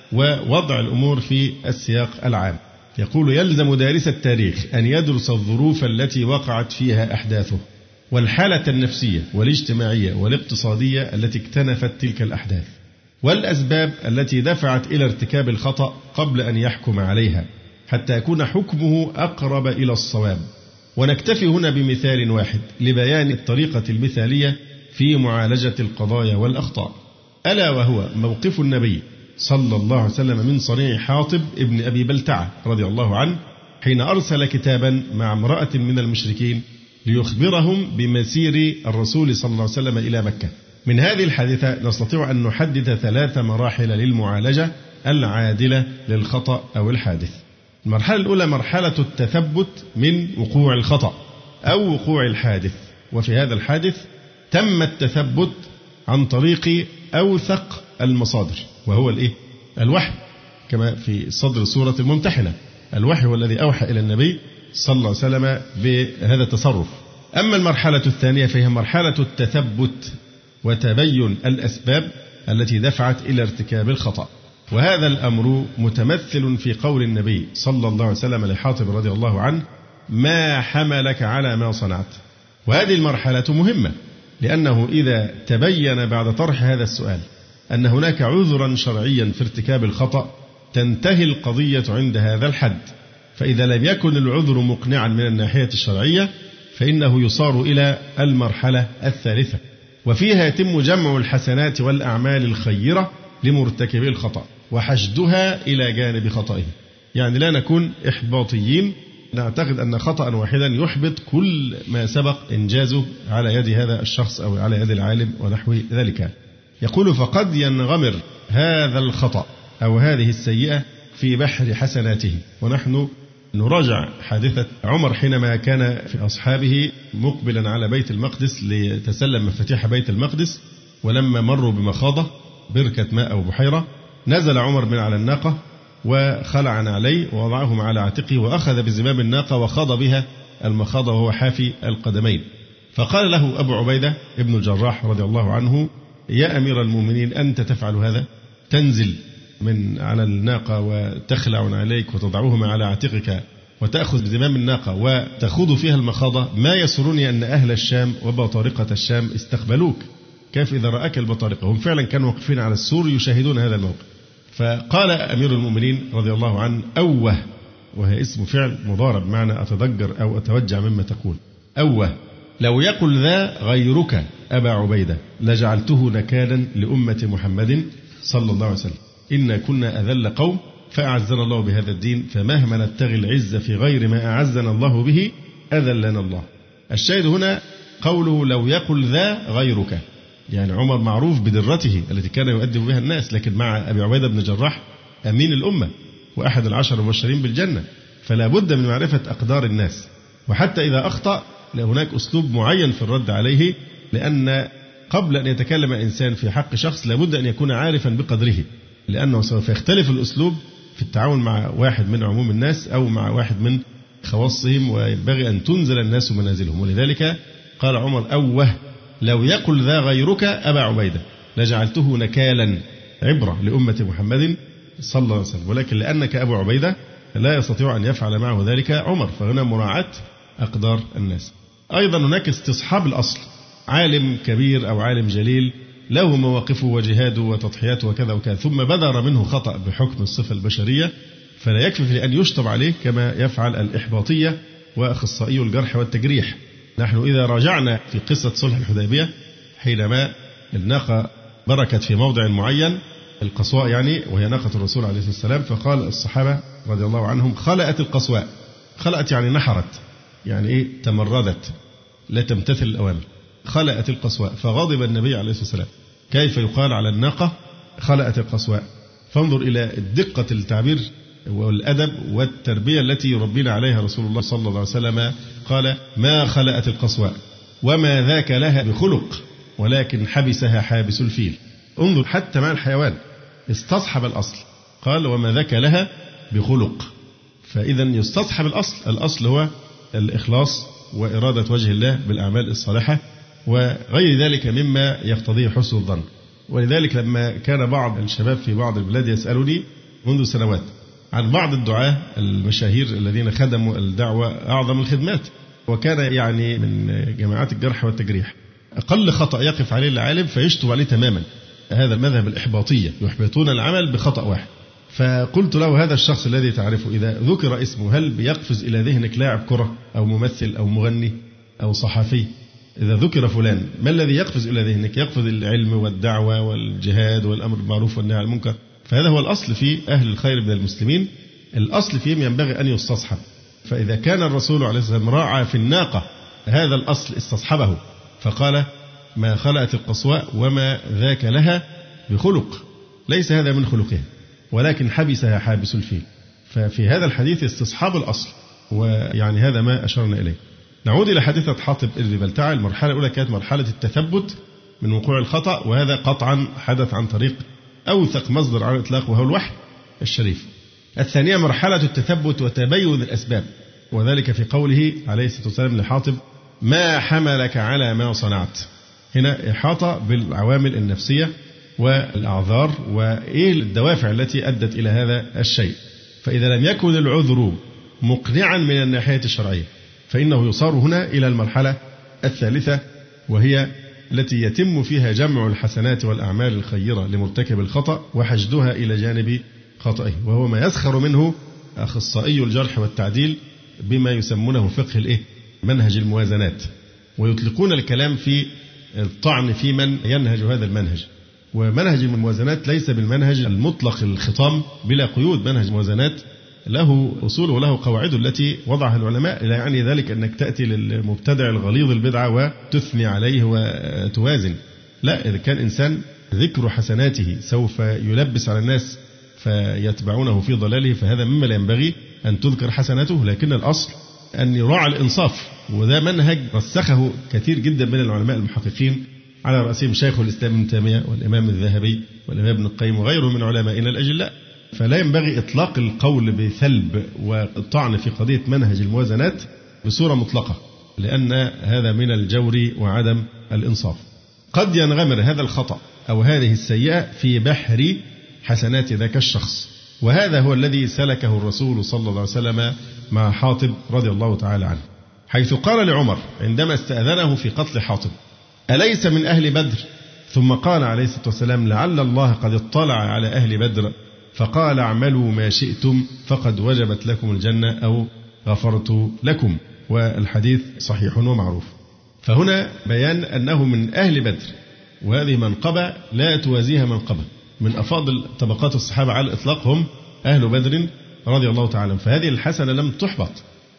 ووضع الأمور في السياق العام. يقول يلزم دارس التاريخ أن يدرس الظروف التي وقعت فيها أحداثه، والحالة النفسية والاجتماعية والاقتصادية التي اكتنفت تلك الأحداث، والأسباب التي دفعت إلى ارتكاب الخطأ قبل أن يحكم عليها حتى يكون حكمه أقرب إلى الصواب. ونكتفي هنا بمثال واحد لبيان الطريقة المثالية في معالجة القضايا والأخطاء، ألا وهو موقف النبي صلى الله عليه وسلم من صنيع حاطب ابن أبي بلتعة رضي الله عنه حين أرسل كتابا مع امرأة من المشركين ليخبرهم بمسير الرسول صلى الله عليه وسلم إلى مكة. من هذه الحادثة نستطيع أن نحدد 3 مراحل للمعالجة العادلة للخطأ أو الحادث. المرحلة الأولى مرحلة التثبت من وقوع الخطأ أو وقوع الحادث، وفي هذا الحادث تم التثبت عن طريق أوثق المصادر، وهو الوحي، كما في صدر سورة الممتحنة. الوحي هو الذي أوحى إلى النبي صلى الله عليه وسلم بهذا التصرف. أما المرحلة الثانية فهي مرحلة التثبت وتبين الأسباب التي دفعت إلى ارتكاب الخطأ، وهذا الأمر متمثل في قول النبي صلى الله عليه وسلم لحاطب رضي الله عنه: ما حملك على ما صنعت. وهذه المرحلة مهمة، لأنه إذا تبين بعد طرح هذا السؤال أن هناك عذرا شرعيا في ارتكاب الخطأ تنتهي القضية عند هذا الحد. فإذا لم يكن العذر مقنعا من الناحية الشرعية فإنه يصار إلى المرحلة الثالثة، وفيها يتم جمع الحسنات والأعمال الخيرة لمرتكبي الخطأ وحشدها إلى جانب خطئه. يعني لا نكون إحباطيين نعتقد أن خطأ واحدا يحبط كل ما سبق إنجازه على يد هذا الشخص أو على يد العالم ونحو ذلك. يقول: فقد ينغمر هذا الخطأ أو هذه السيئة في بحر حسناته. ونحن نراجع حادثة عمر حينما كان في أصحابه مقبلا على بيت المقدس ليتسلم مفاتيح بيت المقدس، ولما مروا بمخاضة بركة ماء أو بحيرة نزل عمر من على الناقة وخلع عليه ووضعهم على عاتقه وأخذ بزمام الناقة وخاض بها المخاضة وهو حافي القدمين. فقال له أبو عبيدة ابن الجراح رضي الله عنه: يا أمير المؤمنين، أنت تفعل هذا؟ تنزل من على الناقة وتخلع عليك وتضعهما على عاتقك وتأخذ بزمام الناقة وتخوض فيها المخاضة؟ ما يسرني أن أهل الشام وبطارقة الشام استقبلوك. كيف إذا رأك البطارقة؟ هم فعلا كانوا واقفين على السور يشاهدون هذا الموقف. فقال أمير المؤمنين رضي الله عنه: أوه، وهي اسم فعل مضارب معنى أتضجر أو أتوجع مما تقول. أوه، لو يقل ذا غيرك أبا عبيدة لجعلته نكالا لأمة محمد صلى الله عليه وسلم. إنا كنا أذل قوم فأعزنا الله بهذا الدين، فمهما نبتغي العزة في غير ما أعزنا الله به أذلنا الله. الشاهد هنا قوله: لو يقل ذا غيرك، يعني عمر معروف بدرته التي كان يؤدب بها الناس، لكن مع أبي عبيدة بن جراح أمين الأمة وأحد العشر المبشرين بالجنة، فلا بد من معرفة أقدار الناس. وحتى إذا أخطأ هناك أسلوب معين في الرد عليه، لأن قبل أن يتكلم إنسان في حق شخص لابد أن يكون عارفا بقدره، لأنه سوف يختلف الأسلوب في التعامل مع واحد من عموم الناس أو مع واحد من خواصهم، وينبغي أن تنزل الناس منازلهم. ولذلك قال عمر: أوه، لو يقل ذا غيرك أبا عبيدة لجعلته نكالا، عبرة لأمة محمد صلى الله عليه وسلم. ولكن لأنك أبو عبيدة لا يستطيع أن يفعل معه ذلك عمر، فهنا مراعاة أقدار الناس. أيضا هناك استصحاب الأصل، عالم كبير أو عالم جليل له مواقفه وجهاده وتضحياته وكذا وكذا، ثم بدر منه خطأ بحكم الصفة البشرية، فلا يكفي لأن يشطب عليه كما يفعل الإحباطية وأخصائي الجرح والتجريح. نحن إذا راجعنا في قصة صلح الحديبية حينما الناقة بركت في موضع معين، القصواء يعني، وهي ناقة الرسول عليه الصلاة والسلام، فقال الصحابة رضي الله عنهم: خلأت القصواء. خلأت يعني نحرت، يعني تمردت، لا تمتثل الأوامر. خلأت القصواء، فغضب النبي عليه الصلاة والسلام: كيف يقال على الناقة خلأت القصواء؟ فانظر إلى دقة التعبير والأدب والتربية التي يربينا عليها رسول الله صلى الله عليه وسلم. قال: ما خلأت القصواء وما ذاك لها بخلق ولكن حبسها حابس الفيل. انظر حتى مع الحيوان استصحب الأصل، قال: وما ذاك لها بخلق. فإذا يستصحب الأصل، الأصل هو الإخلاص وإرادة وجه الله بالأعمال الصالحة وغير ذلك مما يقتضيه حسن الظن. ولذلك لما كان بعض الشباب في بعض البلاد يسألني منذ سنوات عن بعض الدعاة المشاهير الذين خدموا الدعوة أعظم الخدمات، وكان يعني من جماعات الجرح والتجريح، أقل خطأ يقف عليه العالم فيشطب عليه تماما، هذا المذهب الإحباطية، يحبطون العمل بخطأ واحد. فقلت له هذا الشخص الذي تعرفه إذا ذكر اسمه هل بيقفز إلى ذهنك لاعب كرة أو ممثل أو مغني أو صحفي؟ إذا ذكر فلان ما الذي يقفز إلى ذهنك؟ يقفز العلم والدعوة والجهاد والأمر بالمعروف والنهي عن المنكر. فهذا هو الأصل في أهل الخير من المسلمين، الأصل فيهم ينبغي أن يستصحب. فإذا كان الرسول عليه الصلاة والسلام راعى في الناقة هذا الأصل استصحبه، فقال ما خلقت القصواء وما ذاك لها بخلق، ليس هذا من خلقها ولكن حبسها حابس الفيل. ففي هذا الحديث استصحاب الأصل، ويعني هذا ما أشرنا إليه. نعود إلى حادثة حاطب ابن بلتعة. المرحلة الأولى كانت مرحلة التثبت من وقوع الخطأ، وهذا قطعا حدث عن طريق أوثق مصدر على الإطلاق وهو الوحي الشريف. الثانية مرحلة التثبت وتبين الأسباب، وذلك في قوله عليه الصلاة والسلام لحاطب ما حملك على ما صنعت. هنا إحاطة بالعوامل النفسية والأعذار وإيه الدوافع التي أدت إلى هذا الشيء. فإذا لم يكن العذر مقنعا من الناحية الشرعية فإنه يصار هنا إلى المرحلة الثالثة، وهي التي يتم فيها جمع الحسنات والأعمال الخيرة لمرتكب الخطأ وحشدها إلى جانب خطئه، وهو ما يسخر منه أخصائي الجرح والتعديل بما يسمونه فقه منهج الموازنات، ويطلقون الكلام في الطعن في من ينهج هذا المنهج. ومنهج الموازنات ليس بالمنهج المطلق الخطام بلا قيود، منهج الموازنات له أصول وله قواعد التي وضعها العلماء. لا يعني ذلك أنك تأتي للمبتدع الغليظ البدعة وتثني عليه وتوازن، لا، إذا كان إنسان ذكر حسناته سوف يلبس على الناس فيتبعونه في ضلاله فهذا مما لا ينبغي أن تذكر حسناته، لكن الأصل أن يراعى الإنصاف، وده منهج رسخه كثير جدا من العلماء المحققين على رأسهم شيخ الإسلام ابن تيمية والإمام الذهبي والإمام ابن القيم وغيرهم من علمائنا الأجلاء. فلا ينبغي إطلاق القول بثلب والطعن في قضية منهج الموازنات بصورة مطلقة، لأن هذا من الجور وعدم الإنصاف. قد ينغمر هذا الخطأ أو هذه السيئة في بحر حسنات ذاك الشخص، وهذا هو الذي سلكه الرسول صلى الله عليه وسلم مع حاطب رضي الله تعالى عنه، حيث قال لعمر عندما استأذنه في قتل حاطب أليس من أهل بدر؟ ثم قال عليه الصلاة والسلام لعل الله قد اطلع على أهل بدر فقال اعملوا ما شئتم فقد وجبت لكم الجنة أو غفرت لكم. والحديث صحيح ومعروف. فهنا بيان أنه من أهل بدر، وهذه منقبة لا توازيها منقبة، من أفاضل طبقات الصحابة على الإطلاق هم أهل بدر رضي الله تعالى. فهذه الحسنة لم تحبط.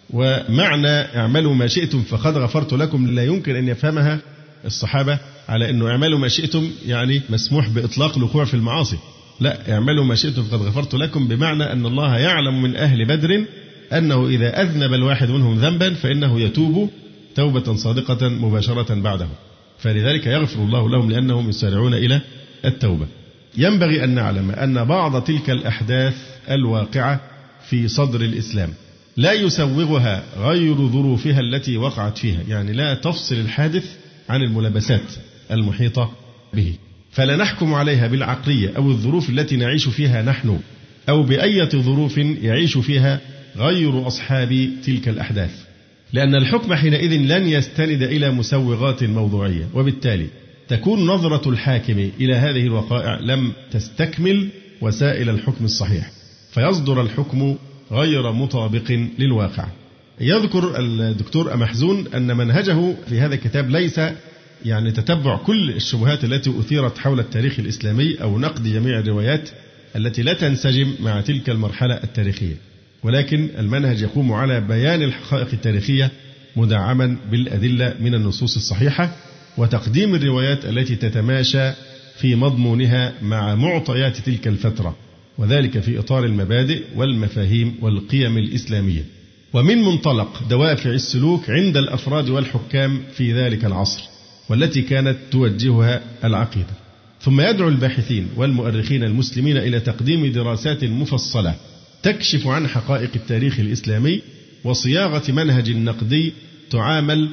ومعنى اعملوا ما شئتم فقد غفرت لكم لا يمكن أن يفهمها الصحابة على أنه اعملوا ما شئتم يعني مسموح بإطلاق الوقوع في المعاصي، لا، اعملوا ما شئتم فقد غفرت لكم بمعنى أن الله يعلم من أهل بدر أنه إذا أذنب الواحد منهم ذنبا فإنه يتوب توبة صادقة مباشرة بعده، فلذلك يغفر الله لهم لأنهم يسارعون إلى التوبة. ينبغي أن نعلم أن بعض تلك الأحداث الواقعة في صدر الإسلام لا يسوغها غير ظروفها التي وقعت فيها، يعني لا تفصل الحادث عن الملابسات المحيطة به، فلا نحكم عليها بالعقلية أو الظروف التي نعيش فيها نحن أو بأية ظروف يعيش فيها غير أصحاب تلك الأحداث، لأن الحكم حينئذ لن يستند إلى مسوغات موضوعية، وبالتالي تكون نظرة الحاكم إلى هذه الوقائع لم تستكمل وسائل الحكم الصحيح، فيصدر الحكم غير مطابق للواقع. يذكر الدكتور أمحزون أن منهجه في هذا الكتاب ليس يعني تتبع كل الشبهات التي أثيرت حول التاريخ الإسلامي أو نقد جميع الروايات التي لا تنسجم مع تلك المرحلة التاريخية، ولكن المنهج يقوم على بيان الحقائق التاريخية مدعما بالأدلة من النصوص الصحيحة وتقديم الروايات التي تتماشى في مضمونها مع معطيات تلك الفترة، وذلك في إطار المبادئ والمفاهيم والقيم الإسلامية ومن منطلق دوافع السلوك عند الأفراد والحكام في ذلك العصر والتي كانت توجهها العقيدة. ثم يدعو الباحثين والمؤرخين المسلمين إلى تقديم دراسات مفصلة تكشف عن حقائق التاريخ الإسلامي وصياغة منهج نقدي تعامل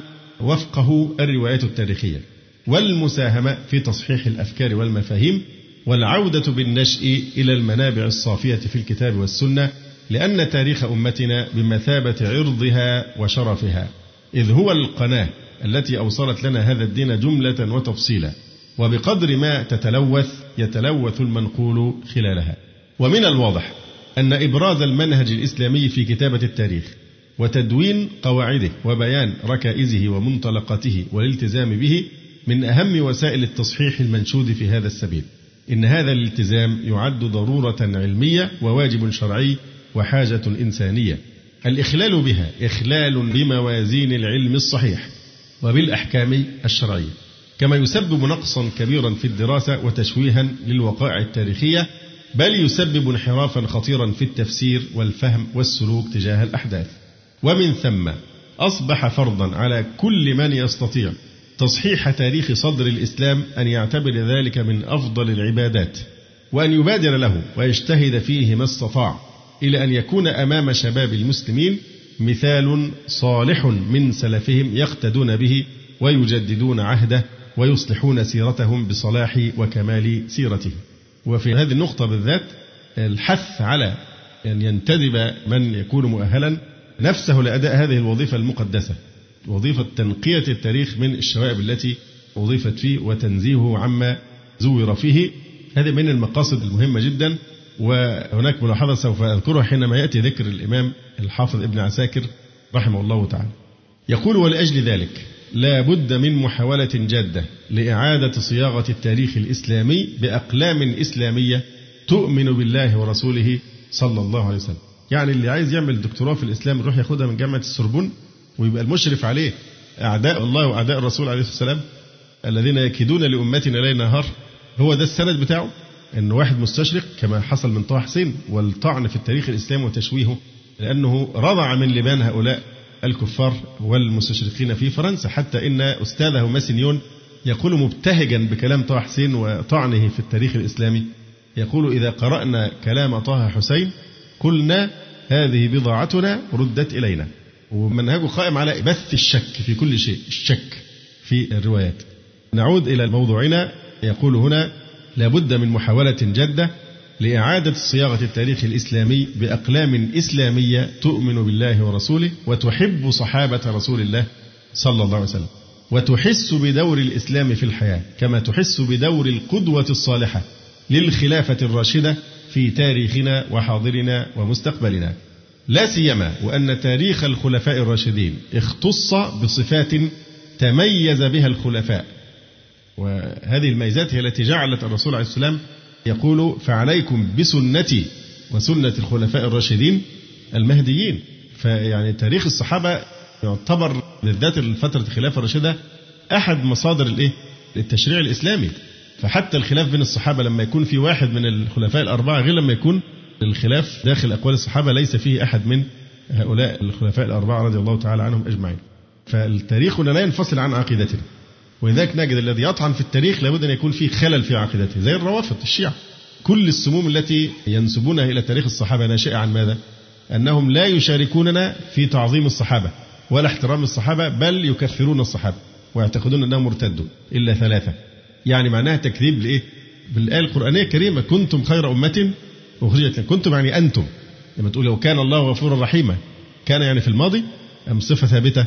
وفقه الروايات التاريخية، والمساهمة في تصحيح الأفكار والمفاهيم، والعودة بالنشء إلى المنابع الصافية في الكتاب والسنة، لأن تاريخ أمتنا بمثابة عرضها وشرفها، إذ هو القناة التي أوصلت لنا هذا الدين جملة وتفصيلا، وبقدر ما تتلوث يتلوث المنقول خلالها. ومن الواضح أن إبراز المنهج الإسلامي في كتابة التاريخ وتدوين قواعده وبيان ركائزه ومنطلقاته والالتزام به من أهم وسائل التصحيح المنشود في هذا السبيل. إن هذا الالتزام يعد ضرورة علمية وواجب شرعي وحاجة إنسانية. الإخلال بها إخلال بموازين العلم الصحيح وبالأحكام الشرعية، كما يسبب نقصا كبيرا في الدراسة وتشويها للوقائع التاريخية، بل يسبب انحرافا خطيرا في التفسير والفهم والسلوك تجاه الأحداث. ومن ثم أصبح فرضا على كل من يستطيع تصحيح تاريخ صدر الإسلام أن يعتبر ذلك من أفضل العبادات، وأن يبادر له ويجتهد فيه ما استطاع، إلى أن يكون أمام شباب المسلمين مثال صالح من سلفهم يقتدون به ويجددون عهده ويصلحون سيرتهم بصلاح وكمال سيرته. وفي هذه النقطة بالذات الحث على أن ينتدب من يكون مؤهلا نفسه لأداء هذه الوظيفة المقدسة، وظيفة تنقية التاريخ من الشوائب التي أضيفت فيه وتنزيهه عما زور فيه. هذه من المقاصد المهمة جدا. وهناك ملاحظة سوف أذكرها حينما يأتي ذكر الإمام الحافظ ابن عساكر رحمه الله تعالى. يقول: ولأجل ذلك لا بد من محاولة جادة لإعادة صياغة التاريخ الإسلامي بأقلام إسلامية تؤمن بالله ورسوله صلى الله عليه وسلم. يعني اللي عايز يعمل دكتوراه في الإسلام يروح ياخدها من جامعة السوربون ويبقى المشرف عليه أعداء الله وأعداء الرسول عليه الصلاة والسلام الذين يكيدون لأمتنا ليل نهار. هو ده السند بتاعه، أن واحد مستشرق كما حصل من طه حسين والطعن في التاريخ الإسلامي وتشويهه، لأنه رضع من لبان هؤلاء الكفار والمستشرقين في فرنسا، حتى إن أستاذه ماسينيون يقول مبتهجا بكلام طه حسين وطعنه في التاريخ الإسلامي، يقول: إذا قرأنا كلام طه حسين قلنا هذه بضاعتنا ردت إلينا. ومنهجه قائم على بث الشك في كل شيء، الشك في الروايات. نعود إلى موضوعنا. يقول هنا: لابد من محاولة جادة لإعادة صياغة التاريخ الإسلامي بأقلام إسلامية تؤمن بالله ورسوله وتحب صحابة رسول الله صلى الله عليه وسلم، وتحس بدور الإسلام في الحياة كما تحس بدور القدوة الصالحة للخلافة الراشدة في تاريخنا وحاضرنا ومستقبلنا، لا سيما وأن تاريخ الخلفاء الراشدين اختص بصفات تميز بها الخلفاء. وهذه الميزات هي التي جعلت الرسول عليه السلام يقول: فعليكم بسنتي وسنة الخلفاء الراشدين المهديين. فيعني تاريخ الصحابة يعتبر بالذات الفترة الخلافة الراشدة أحد مصادر التشريع الإسلامي. فحتى الخلاف بين الصحابة لما يكون في واحد من الخلفاء الأربعة غير لما يكون الخلاف داخل أقوال الصحابة ليس فيه أحد من هؤلاء الخلفاء الأربعة رضي الله تعالى عنهم أجمعين. فالتاريخ لا ينفصل عن عقيدتنا، ولذلك نجد الذي يطعن في التاريخ لابد أن يكون فيه خلل في عقيدته، زي الروافض الشيعة. كل السموم التي ينسبونها إلى تاريخ الصحابة ناشئة عن ماذا؟ أنهم لا يشاركوننا في تعظيم الصحابة ولا احترام الصحابة، بل يكفرون الصحابة ويعتقدون أنهم مرتدوا إلا 3. يعني معناها تكذيب بالآية القرآنية الكريمة: كنتم خير أمة أخرجت. كنتم يعني أنتم. لما تقول لو كان الله غفورا رحيما، كان يعني في الماضي أم صفة ثابتة؟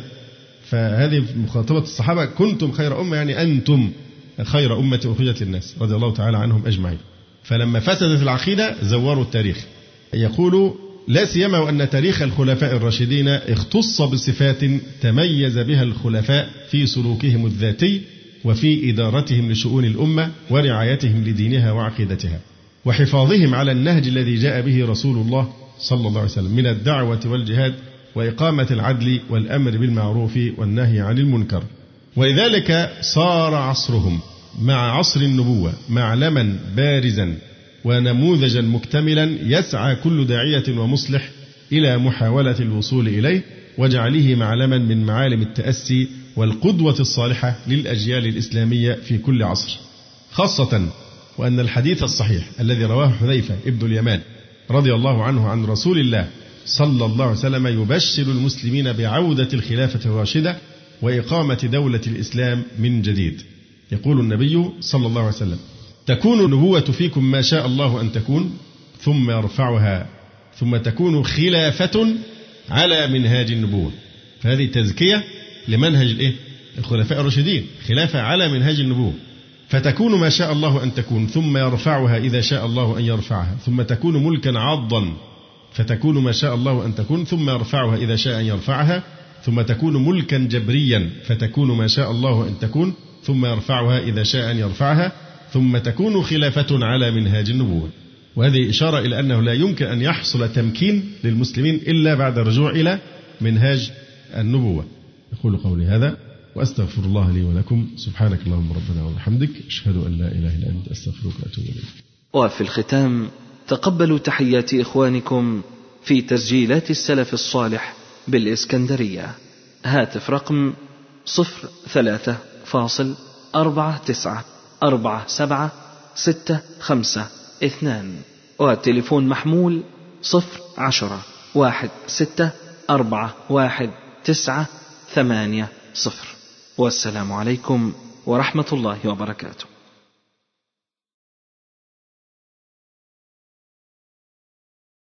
فهذه مخاطبة الصحابة: كنتم خير أمة يعني أنتم خير أمة أخرجت للناس رضي الله تعالى عنهم أجمعين. فلما فسدت العقيدة زوروا التاريخ. يقول: لا سيما وأن تاريخ الخلفاء الراشدين اختص بصفات تميز بها الخلفاء في سلوكهم الذاتي وفي إدارتهم لشؤون الأمة ورعايتهم لدينها وعقيدتها وحفاظهم على النهج الذي جاء به رسول الله صلى الله عليه وسلم من الدعوة والجهاد وإقامة العدل والأمر بالمعروف والنهي عن المنكر. ولذلك صار عصرهم مع عصر النبوة معلما بارزا ونموذجا مكتملا يسعى كل داعية ومصلح إلى محاولة الوصول إليه وجعله معلما من معالم التأسي والقدوة الصالحة للأجيال الإسلامية في كل عصر، خاصة وأن الحديث الصحيح الذي رواه حذيفة ابن اليمان رضي الله عنه عن رسول الله صلى الله عليه وسلم يبشر المسلمين بعودة الخلافة الراشدة وإقامة دولة الإسلام من جديد. يقول النبي صلى الله عليه وسلم: تكون النبوة فيكم ما شاء الله أن تكون ثم يرفعها ثم تكون خلافة على منهاج النبوة. فهذه تزكية لمنهج الخلفاء الراشدين، خلافة على منهاج النبوة. فتكون ما شاء الله أن تكون، ثم يرفعها إذا شاء الله أن يرفعها، ثم تكون ملكا عضا فتكون ما شاء الله أن تكون، ثم يرفعها إذا شاء أن يرفعها، ثم تكون ملكا جبريا فتكون ما شاء الله أن تكون، ثم يرفعها إذا شاء أن يرفعها، ثم تكون خلافة على منهاج النبوة. وهذه إشارة إلى أنه لا يمكن أن يحصل تمكين للمسلمين إلا بعد الرجوع إلى منهاج النبوة. أقول قولي هذا وأستغفر الله لي ولكم. سبحانك اللهم ربنا وبحمدك، أشهد أن لا إله إلا أنت، أستغفرك وأتوب إليك. وفي الختام تقبلوا تحيات إخوانكم في تسجيلات السلف الصالح بالإسكندرية. هاتف رقم 03494765 والتليفون محمول 01016411980. والسلام عليكم ورحمة الله وبركاته.